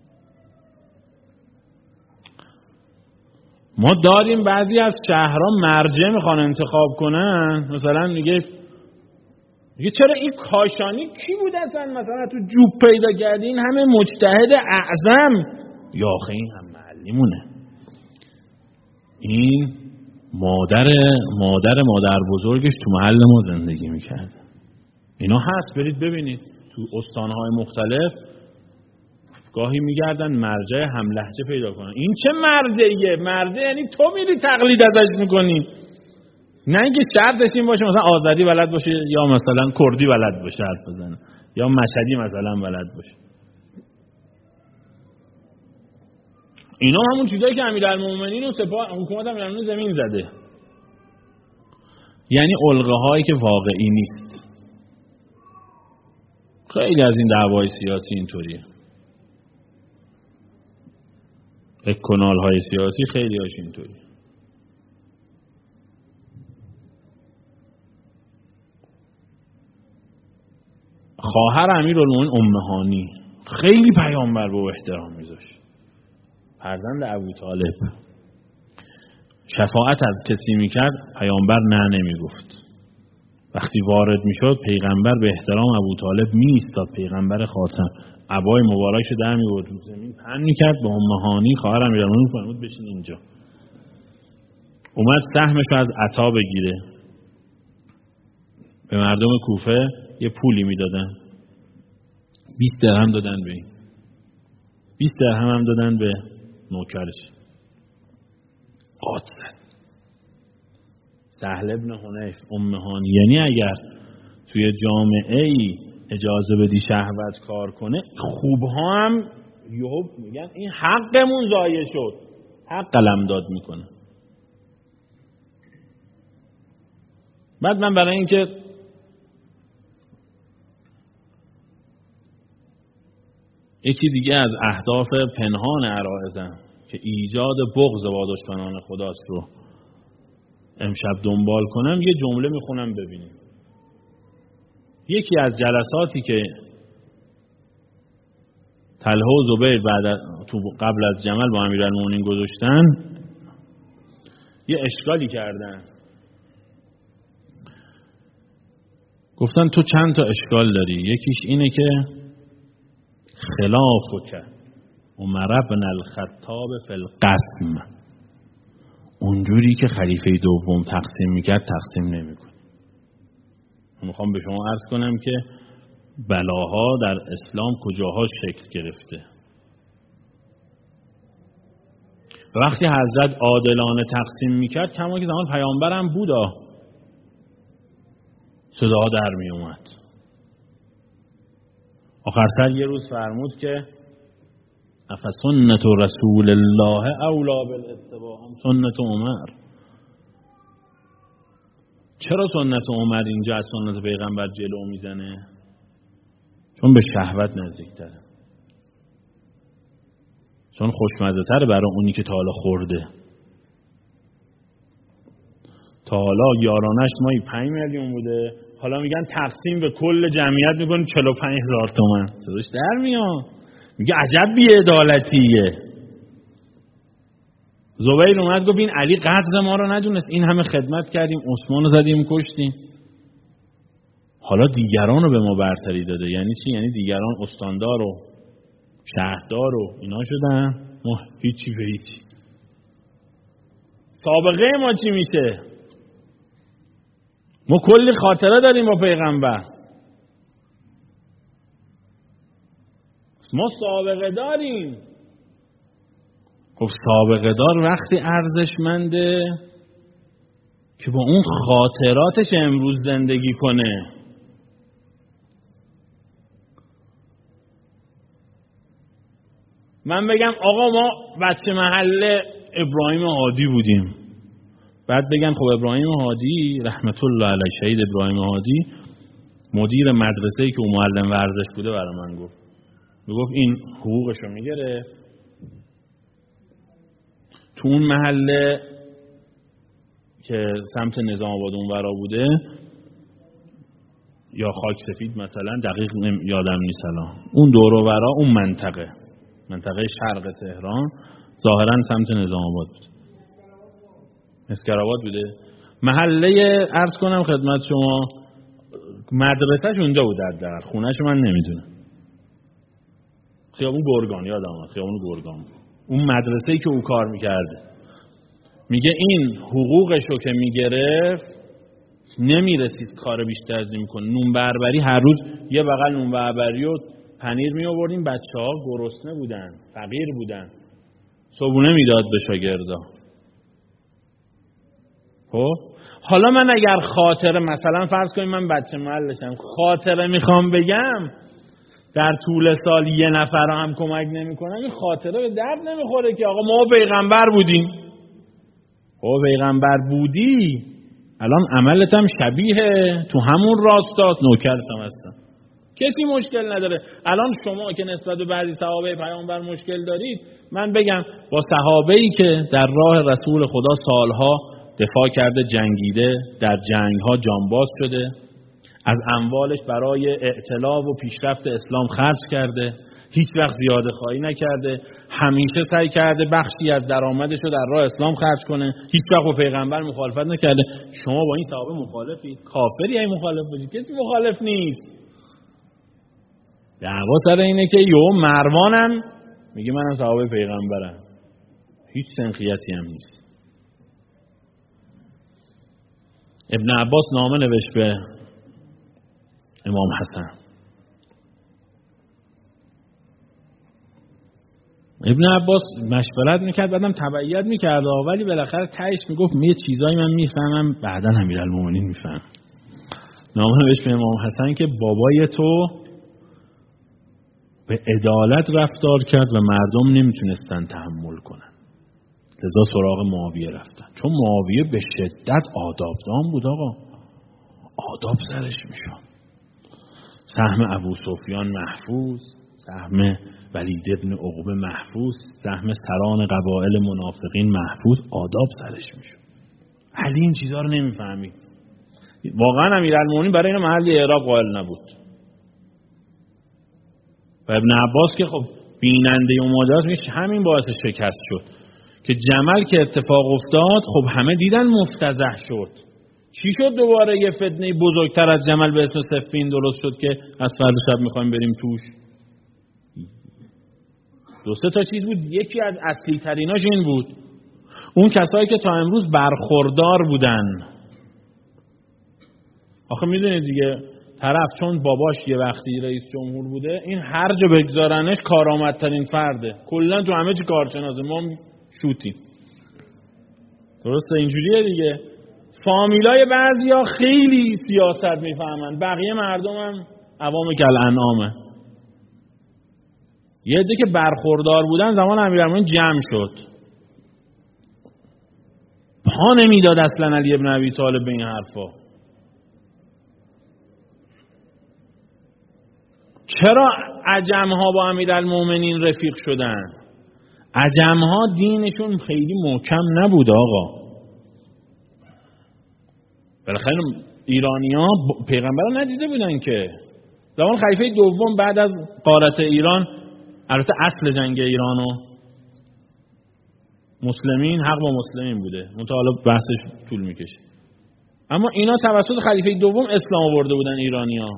ما داریم بعضی از شهرها مرجع میخوان انتخاب کنن، مثلا میگه چرا این کاشانی کی بود اصلا مثلا تو جوب پیدا کردی، این همه مجتهد اعظم، یا آخه این هم معلیمونه، این مادر بزرگش تو محل ما زندگی میکرد. اینا هست، برید ببینید تو استانهای مختلف گاهی میگردن مرجع هم لهجه پیدا کنن. این چه مرجعیه؟ مرجع یعنی تو میری تقلید ازش میکنی، نه اینکه شرطش این باشه مثلا آذری بلد باشه یا مثلا کردی بلد باشه حرف بزنه یا مشهدی مثلا بلد باشه. اینا همون چیزایی که امیرالمومنین و سپاه حکومت امیرالمومنین زمین زده، یعنی الغه هایی که واقعی نیست. خیلی از این دعوای سیاسی اینطوریه. کانال‌های سیاسی خیلی هاش اینطوریه. خواهر امیرالمومنین ام هانی خیلی پیامبر به احترام میذاشت. فرزند ابوطالب. شفاعت از کسی میکرد پیامبر نه نمیگفت. وقتی وارد میشد پیغمبر به احترام ابوطالب میایستاد. پیغمبر خاتم عبای مبارکش در میورد رو زمین پهن میکرد. به ام هانی خواهر امیرالمومنین فرمود بشین اینجا. اومد سهمشو از عطا بگیره. به مردم کوفه یه پولی میدادن. 20 درهم دادن به این. 20 درهم هم دادن به نوکرش. قاط زد. سهل ابن حنیف ام هانی. یعنی اگر توی جامعه ای اجازه بدی شهوت کار کنه، خوبها هم یهو میگن این حقمون ضایع شد. حق قلمداد میکنه. بعد من برای اینکه یکی دیگه از اهداف پنهان عرائضم که ایجاد بغض با دشمنان خداست رو امشب دنبال کنم، یه جمله میخونم ببینیم. یکی از جلساتی که طلحه و زبیر قبل از جمل با امیرالمومنین گذاشتن، یه اشکالی کردن. گفتن تو چند تا اشکال داری. یکیش اینه که خلافک عمر بن الخطاب فی القسم، اونجوری که خلیفه دوم تقسیم میکرد تقسیم نمیکنه. میخوام به شما عرض کنم که بلاها در اسلام کجاها شکل گرفته. وقتی حضرت عادلانه تقسیم میکرد، کما که زمان پیامبرم بودا، صدا در می اومد. آخر سر یه روز فرمود که افسنت رسول الله اولا بالاتباع سنت عمر. چرا سنت عمر اینجا از سنت پیغمبر جلو میزنه؟ چون به شهوت نزدیکتره، چون خوشمزه تره برای اونی که تا حالا خورده. تا حالا یارانش مایی 5 میلیون بوده، حالا میگن تقسیم به کل جمعیت میکنن 45,000 تومان. صداش در میاد، میگه عجب بی‌عدالتیه. زبیر اومد گفت این علی قدر ما رو ندونست، این همه خدمت کردیم، عثمان رو زدیم کشتیم، حالا دیگران رو به ما برتری داده. یعنی چی؟ یعنی دیگران استاندار و شهردار و اینا شدن، ما هیچی به هیچی. سابقه ما چی میشه؟ ما کلی خاطره داریم با پیغمبر، ما سابقه داریم. خب سابقه دار وقتی ارزشمنده که با اون خاطراتش امروز زندگی کنه. من بگم آقا ما بچه محله ابراهیم هادی بودیم، بعد بگن خب ابراهیم هادی رحمت الله علیه، شهید ابراهیم هادی مدیر مدرسه‌ای که اون معلم ورزش بوده برای من گفت این حقوقشو میگیره. تو اون محله که سمت نظام آباد اونورا بوده یا خاک سفید مثلا، دقیق یادم نیست الان، اون دور و ورا اون منطقه شرق تهران ظاهرا سمت نظام آباد بود، اسکرآباد بوده. محله عرض کنم خدمت شما مدرسهش اونجا بود، در خونهش من نمیدونم، خیابون گرگان یادم اومد، خیابون گرگان بود اون مدرسه‌ای که او کار میکرده. میگه این حقوقشو که میگرفت نمیرسید کار بیشتر از این کنه. نون بربری هر روز یه بغل نون بربری و پنیر می آوردیم، بچه‌ها گرسنه بودن، فقیر بودن، صبحونه میداد به شاگردا. خب حالا من اگر خاطره مثلا فرض کنیم من بچه محلشم، خاطره میخوام بگم در طول سال یه نفر هم کمک نمیکنن، این خاطره به درد نمیخوره که آقا ما پیغمبر بودیم. خب پیغمبر بودی، الان عملت هم شبیه تو همون راستات، نوکرت هم هستم، کسی مشکل نداره. الان شما که نسبت به بعضی صحابه پیامبر مشکل دارید، من بگم با صحابه‌ای که در راه رسول خدا سالها دفاع کرده، جنگیده، در جنگ‌ها جانباز شده، از اموالش برای اعتلاف و پیشرفت اسلام خرج کرده، هیچ وقت زیاده خواهی نکرده، همیشه سعی کرده بخشی از درآمدش رو در راه اسلام خرج کنه، هیچ وقت با پیغمبر مخالفت نکرده. شما با این صحابه مخالفید؟ کافری ای مخالف باشید؟ کسی مخالف نیست. دعوا سر اینه که مروانم میگه منم صحابه پیغمبرم، هیچ سنخیتی هم نیست. ابن عباس نامه نوشت به امام حسن. ابن عباس مشورت میکرد، بعدم تبعیت میکرد، ولی بالاخره تهش میگفت یه چیزایی من میفهمم، بعداً امیرالمومنین میفهم. نامه نوشت به امام حسن که بابای تو به عدالت رفتار کرد و مردم نمیتونستن تحمل کنن، لذا سراغ معاویه رفتن. چون معاویه به شدت آدابدان بود آقا، آداب سرش میشد. سهم ابو سفیان محفوظ، سهم ولید ابن عقبه محفوظ، سهم سران قبایل منافقین محفوظ، آداب سرش میشد. علی این چیزها رو نمیفهمید. واقعا امیرالمومنین برای این محل اعراب قائل نبود. و ابن عباس که خب بیننده و ماجراست میشه، همین باعث شکست شد که جمل که اتفاق افتاد خب همه دیدن مفتضح شد. چی شد دوباره یه فتنه بزرگتر از جمل به اسم صفین درست شد که از فردا شب میخوایم بریم توش؟ دو سه تا چیز بود. یکی از اصلی تریناش این بود، اون کسایی که تا امروز برخوردار بودن. آخه میدونید دیگه، طرف چون باباش یه وقتی رئیس جمهور بوده، این هر جا بگذارنش کارآمدترین فرده، کلا تو همه چی کارشناسه، ما شوتیم. درسته اینجوریه دیگه. فامیلای بعضیا خیلی سیاست میفهمن، بقیه مردم هم عوام کالانعامه. یه عده که برخوردار بودن زمان امیرالمومنین جمع شد، پا نمیداد اصلا علی ابن ابی طالب به این حرفا. چرا عجم‌ها با امیرالمومنین رفیق شدن؟ عجم‌ها دینشون خیلی محکم نبود آقا. بالاخره ایرانی‌ها پیغمبر رو ندیده بودن که. زمان خلیفه دوم بعد از غارت ایران، البته اصل جنگ ایران و مسلمین حق با مسلمین بوده، مطالب بحثش طول میکشه، اما اینا توسط خلیفه دوم اسلام آورده بودن ایرانی‌ها.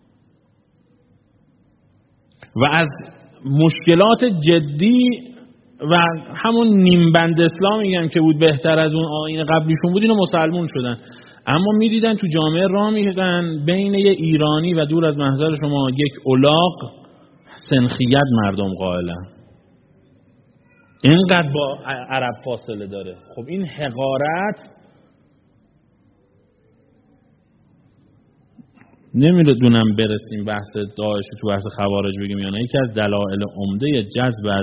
و از مشکلات جدی و همون نیمبند اسلامی هم که بود بهتر از اون آیین قبلیشون بود، اینو مسلمون شدن. اما میدیدن تو جامعه راه میدن بین یه ایرانی و دور از محضر شما یک الاغ سنخیت مردم قائلن، اینقدر با عرب فاصله داره. خب این حقارت نمیدونم برسیم بحث داعش تو بحث خوارج بگیم یا نه. یکی از دلایل عمده جذب از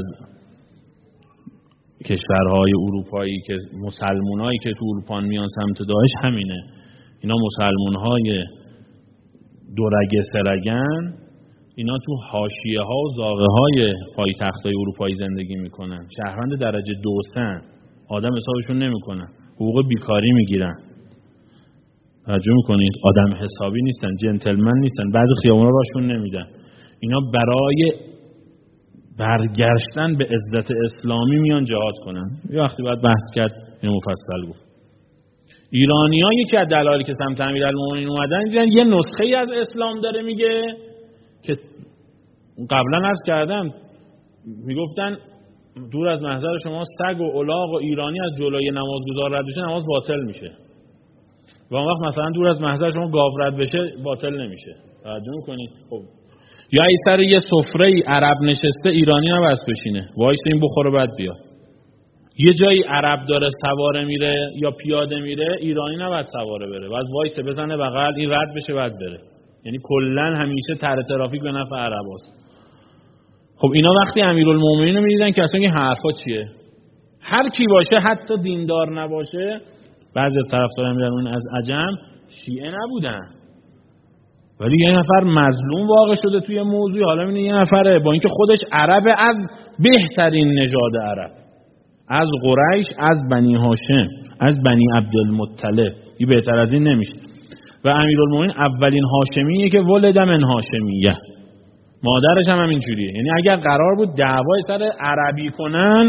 کشورهای اروپایی که مسلمانایی که تو اروپا میان سمت داعش همینه. اینا مسلمانهای دورگه سرگن، اینا تو حاشیه ها و زاغه های پایتخت‌های اروپایی زندگی میکنن، شهروند درجه 2 آدم حسابشون نمیکنن، حقوق بیکاری میگیرن. توجه میکنید؟ آدم حسابی نیستن، جنتلمن نیستن، بعضی خیابونا راشون نمیدن. اینا برای برگشتن به عزت اسلامی میان جهاد کنن. یه وقتی باید بحث کرد، اینو مفصل گفت. ایرانی‌ها یکی از دلایلی که سمت امیرالمومنین اومدن، دیدن یه نسخه‌ای از اسلام داره میگه که قبلا عرض کردم، میگفتن دور از محضر شما سگ و الاغ و ایرانی از جلوی نمازگزار رد بشه، نماز باطل میشه. و اون وقت مثلا دور از محضر شما گاو رد بشه باطل نمیشه. توجه میکنید؟ خب یا ای سر یه سفره عرب نشسته، ایرانی نباید بشینه، وایس این بخوره بعد بیاد. یه جایی عرب داره سواره میره یا پیاده میره، ایرانی نباید سواره بره، بعد وایس بزنه بغل این رد بشه بعد بره. یعنی کلا همیشه طرح ترافیک به نفع عرباست. خب اینا وقتی امیرالمومنین رو میدیدن که اصلا این حرفا چیه، هر کی باشه حتی دیندار نباشه، بعضی طرفدار امیرالمومنین از عجم شیعه نبودن، ولی یه نفر مظلوم واقع شده توی موضوع، حالا اینه یه نفره با اینکه خودش عرب از بهترین نژاد عرب، از قریش، از بنی هاشم، از بنی عبدالمطلب، این بهتر از این نمیشه. و امیرالمومنین اولین هاشمیه که ولد من هاشمیه، مادرش هم همینجوریه. یعنی اگر قرار بود دعوای سر عربی کنن،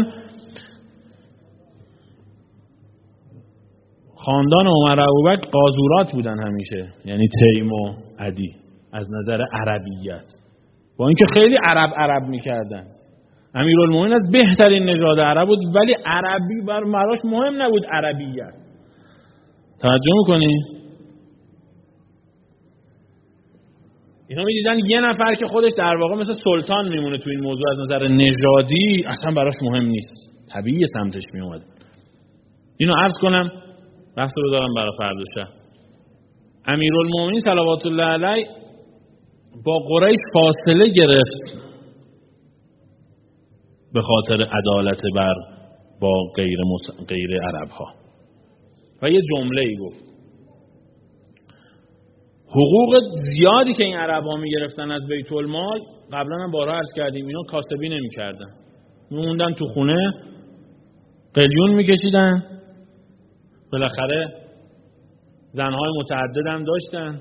خاندان عمر ابوبکر قاذورات بودن همیشه، یعنی تیم و عدی از نظر عربیت، با اینکه خیلی عرب میکردن. امیرالمومنین از بهترین نژاد عرب بود، ولی عربی براش مهم نبود عربیت. توجه میکنی؟ اینا میدیدن یه نفر که خودش در واقع مثل سلطان میمونه تو این موضوع از نظر نژادی، اصلا براش مهم نیست، طبیعی سمتش میومد. اینو عرض کنم، بحث رو دارم برای فردا شب. امیرالمومنین صلوات الله علیه با قریش فاصله گرفت به خاطر عدالت با غیر عرب ها و یه جمله ای گفت: حقوق زیادی که این عرب ها می گرفتن از بیت المال، قبلا هم بارها عرض کردیم، اینا کاسبی نمی کردن، میموندن تو خونه قلیون می کشیدن، بالاخره زنهای متعدد هم داشتن،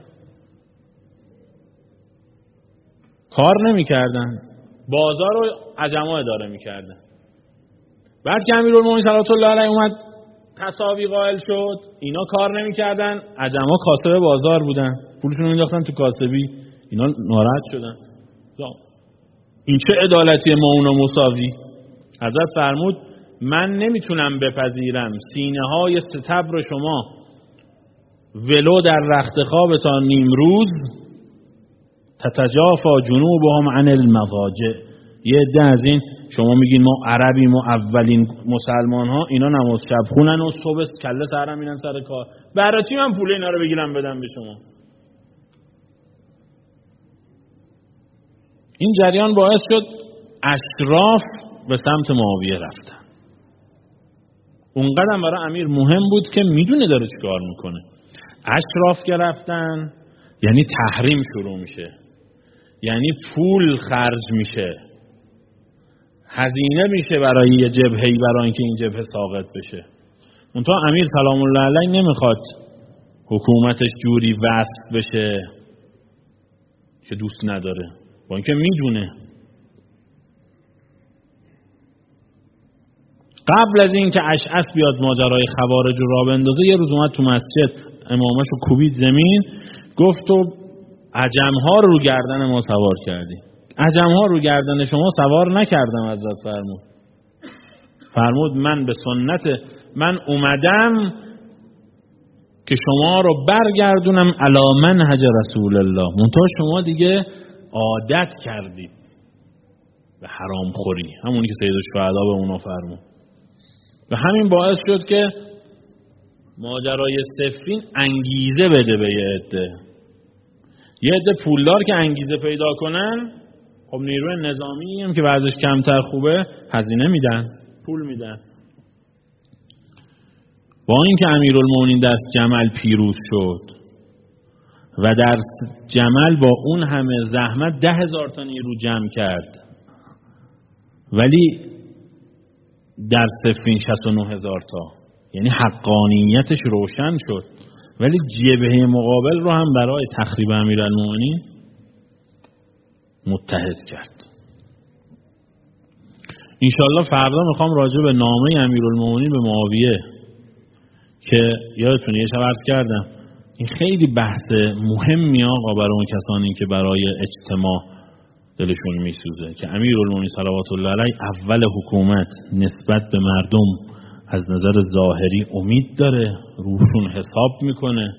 کار نمی کردن، بازار رو عجما اداره می کردن. بعد که امیرالمومنین صلوات الله علیه اومد تساوی قائل شد، اینا کار نمی کردن، عجما کاسب بازار بودن، پولشون رو مینداختن تو کاسبی، اینا ناراحت شدن. این چه عدالتیه ما اونا مساوی؟ حضرت فرمود من نمیتونم بپذیرم سینه های ستبر شما ولو در رخت خوابتان نیمروز تتجافا جنوبهم عن المضاجع. یه عده از این شما میگین ما عربیم و اولین مسلمان ها، اینا نماز شب خونن و صبح کله سرم میرن سر کار، برای چی من پول اینا رو بگیرم بدم به شما؟ این جریان باعث شد اشراف به سمت معاویه رفتن. اونقدر برای امیر مهم بود که میدونه داره چیکار میکنه. اشراف که رفتن یعنی تحریم شروع میشه، یعنی پول خرج میشه، هزینه میشه برای یه جبهه‌ای، برای اینکه این جبهه ساقط بشه. منتها امیر سلام الله علیه نمیخواد حکومتش جوری وصف بشه که دوست نداره، با اینکه میدونه. قبل از این که اشعث بیاد ماجرای خوارج رو راه بندازه، یه روز اومد تو مسجد، امامش رو کوبید زمین، گفت تو عجم‌ها رو گردن ما سوار کردی. عجم‌ها رو گردن شما سوار نکردم. حضرت فرمود من به سنت من اومدم که شما رو برگردونم علی منهج رسول الله، منتها شما دیگه عادت کردید به حرام خوری، همونی که سید الشهدا به اونا فرمود. و همین باعث شد که ماجرای صفین انگیزه بده به یه عده پولدار که انگیزه پیدا کنن. خب نیروی نظامی هم که ورزش کمتر خوبه هزینه میدن، پول میدن. با اینکه امیرالمومنین در جمل پیروز شد و در جمل با اون همه زحمت 10,000 تا نیرو جمع کرد، ولی در صفین 69,000 تا، یعنی حقانیتش روشن شد، ولی جبهه مقابل رو هم برای تخریب امیرالمومنین متحد کرد. انشالله فردا میخوام راجع به نامه امیرالمومنین به معاویه که یادتونه یه شب عرض کردم این خیلی بحث مهمی آقا برای اون کسانی که برای اجتماع دلشون میسوزه، که امیرالمومنین صلوات الله علیه اول حکومت نسبت به مردم از نظر ظاهری امید داره، روحشون حساب میکنه.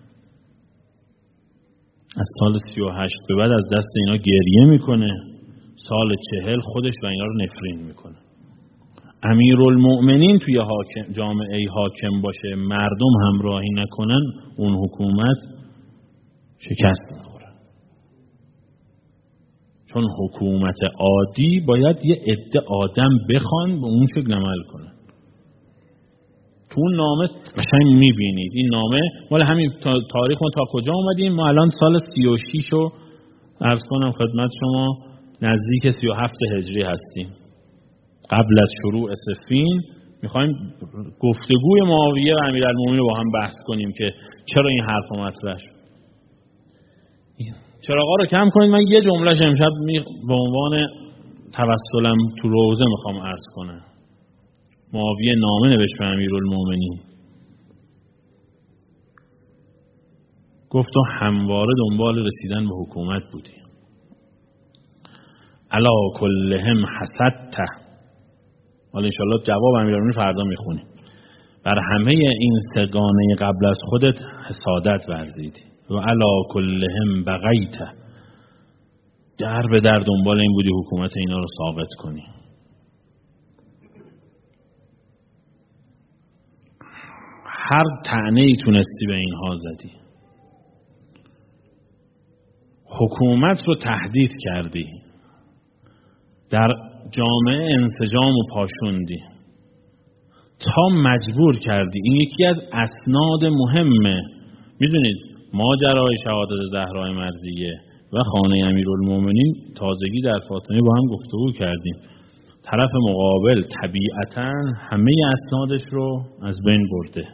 از سال 38 به بعد از دست اینا گریه میکنه، سال 40 خودش و اینا رو نفرین میکنه. امیرالمؤمنین توی جامعه حاکم باشه، مردم همراهی نکنن، اون حکومت شکست میخوره. چون حکومت عادی باید یه عده آدم بخوان به اون شکل عمل کنن. تو اون نامه قشنگ میبینید این نامه مال همین تاریخ ما تا کجا اومدیم. ما الان سال 36 رو عرض کنم خدمت شما نزدیک 37 هجری هستیم. قبل از شروع صفین میخوایم گفتگوی معاویه و امیرالمومنین رو با هم بحث کنیم که چرا این حرف مطرح شد. چراغا رو کم کنید. من یه جملهش امشب به عنوان توسلم تو روزه میخوام عرض کنم. معاویه نامه نوشت به امیرالمومنین، گفت تو همواره دنبال رسیدن به حکومت بودی. الا کلهم حسدته. حالا انشاءالله جواب امیرالمومنین فردا میخونیم. بر همه این سگانه قبل از خودت حسادت ورزیدی و الا کلهم بغیته. در به در دنبال این بودی حکومت اینا رو ساقط کنی. هر طعنه‌ای تونستی به اینها زدی. حکومت رو تهدید کردی. در جامعه انسجام و پاشوندی تا مجبور کردی. این یکی از اسناد مهمه. میدونید ماجرای شهادت زهرای مرضیه و خانه امیرالمومنین تازگی در فاطمی با هم گفتگو کردیم. طرف مقابل طبیعتاً همه اسنادش رو از بین برده.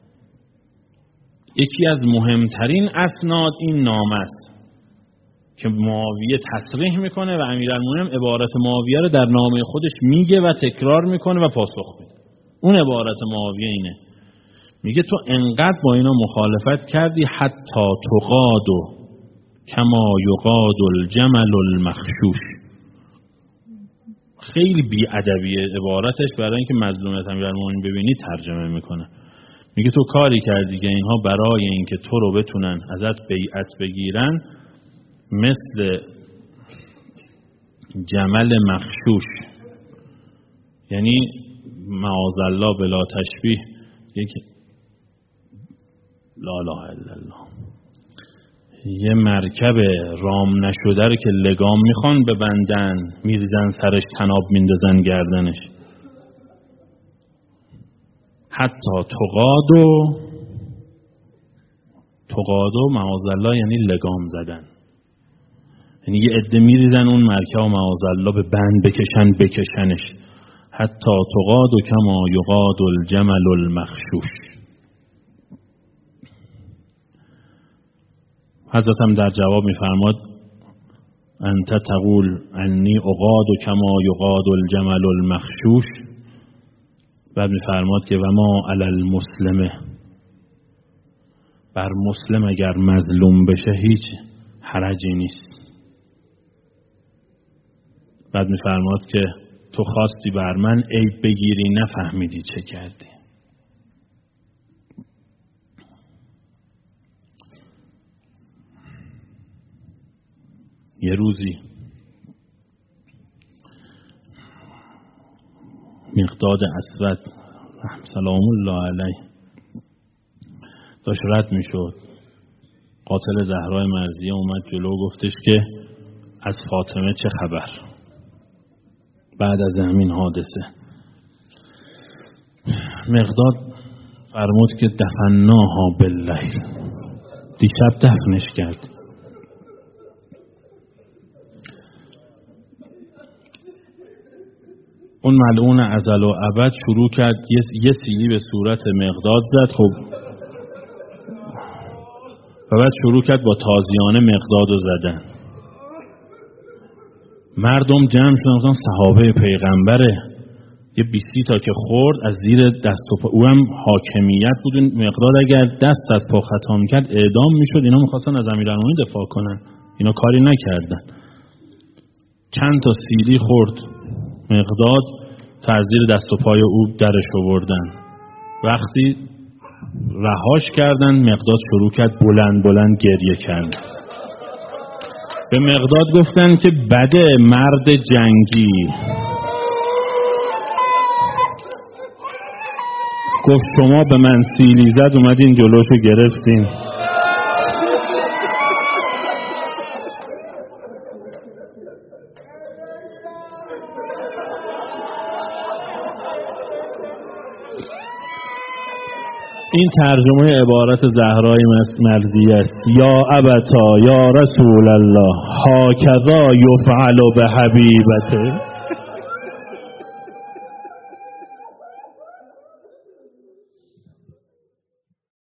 یکی از مهمترین اسناد این نامه است که معاویه تصریح میکنه و امیرالمومنین عبارت معاویه رو در نامه خودش میگه و تکرار میکنه و پاسخ میده. اون عبارت معاویه اینه، میگه تو انقدر با اینا مخالفت کردی حتی تقادو کما یقاد الجمل المخشوش. خیلی بی‌ادبیه عبارتش، برای اینکه مظلومیت امیرالمومنین ببینی ترجمه میکنه. میگه تو کاری کردی که اینها برای اینکه تو رو بتونن ازت بیعت بگیرن مثل جمل مخشوش، یعنی معاذالله بلا تشبیه، یک لا اله الا الله، یه مرکب رام نشده رو که لگام میخوان ببندن میریزن سرش تناب میندازن گردنش. حتی تقادو معاذالله یعنی لگام زدن، یعنی یه عده میریزن اون مرکب و معاذالله به بند بکشنش. حتی تقادو کما یقاد الجمل المخشوش. حضرت هم در جواب میفرماد انت تقول انی اقاد کما یقاد الجمل المخشوش. بعد میفرماد که و ما علی المسلمه، بر مسلم اگر مظلوم بشه هیچ حرجی نیست. بعد میفرماد که تو خواستی بر من عیب بگیری نفهمیدی چه کردی. یه روزی مقداد اسود سلام الله علیه داشت رد میشد. قاتل زهرای مرضیه اومد جلو و گفتش که از فاطمه چه خبر بعد از همین حادثه. مقداد فرمود که دفناها باللیل، دیشب دفنش کرد. اون ملعون ازل و ابد شروع کرد یه سیلی به صورت مقداد زد. خب و بعد شروع کرد با تازیانه مقداد رو زدن. مردم جمع شدن، مثلا صحابه پیغمبره، یه 20 تا که خورد از زیر دست و پا. او هم حاکمیت بود. مقداد اگر دست از پا خطا میکرد اعدام میشد. اینا میخواستن از امیرالمومنین دفاع کنن، اینا کاری نکردن. چند تا سیلی خورد مقداد تا از زیر دست و پای او درش آوردن. وقتی رهاش کردن مقداد شروع کرد بلند بلند گریه کرد. به مقداد گفتن که بده مرد جنگی. گفت شما به من سیلی زد اومدین جلوشو گرفتین. این ترجمه عبارت زهرای مرضیه است. یا ابتا یا رسول الله هاکذا یفعل به حبیبته.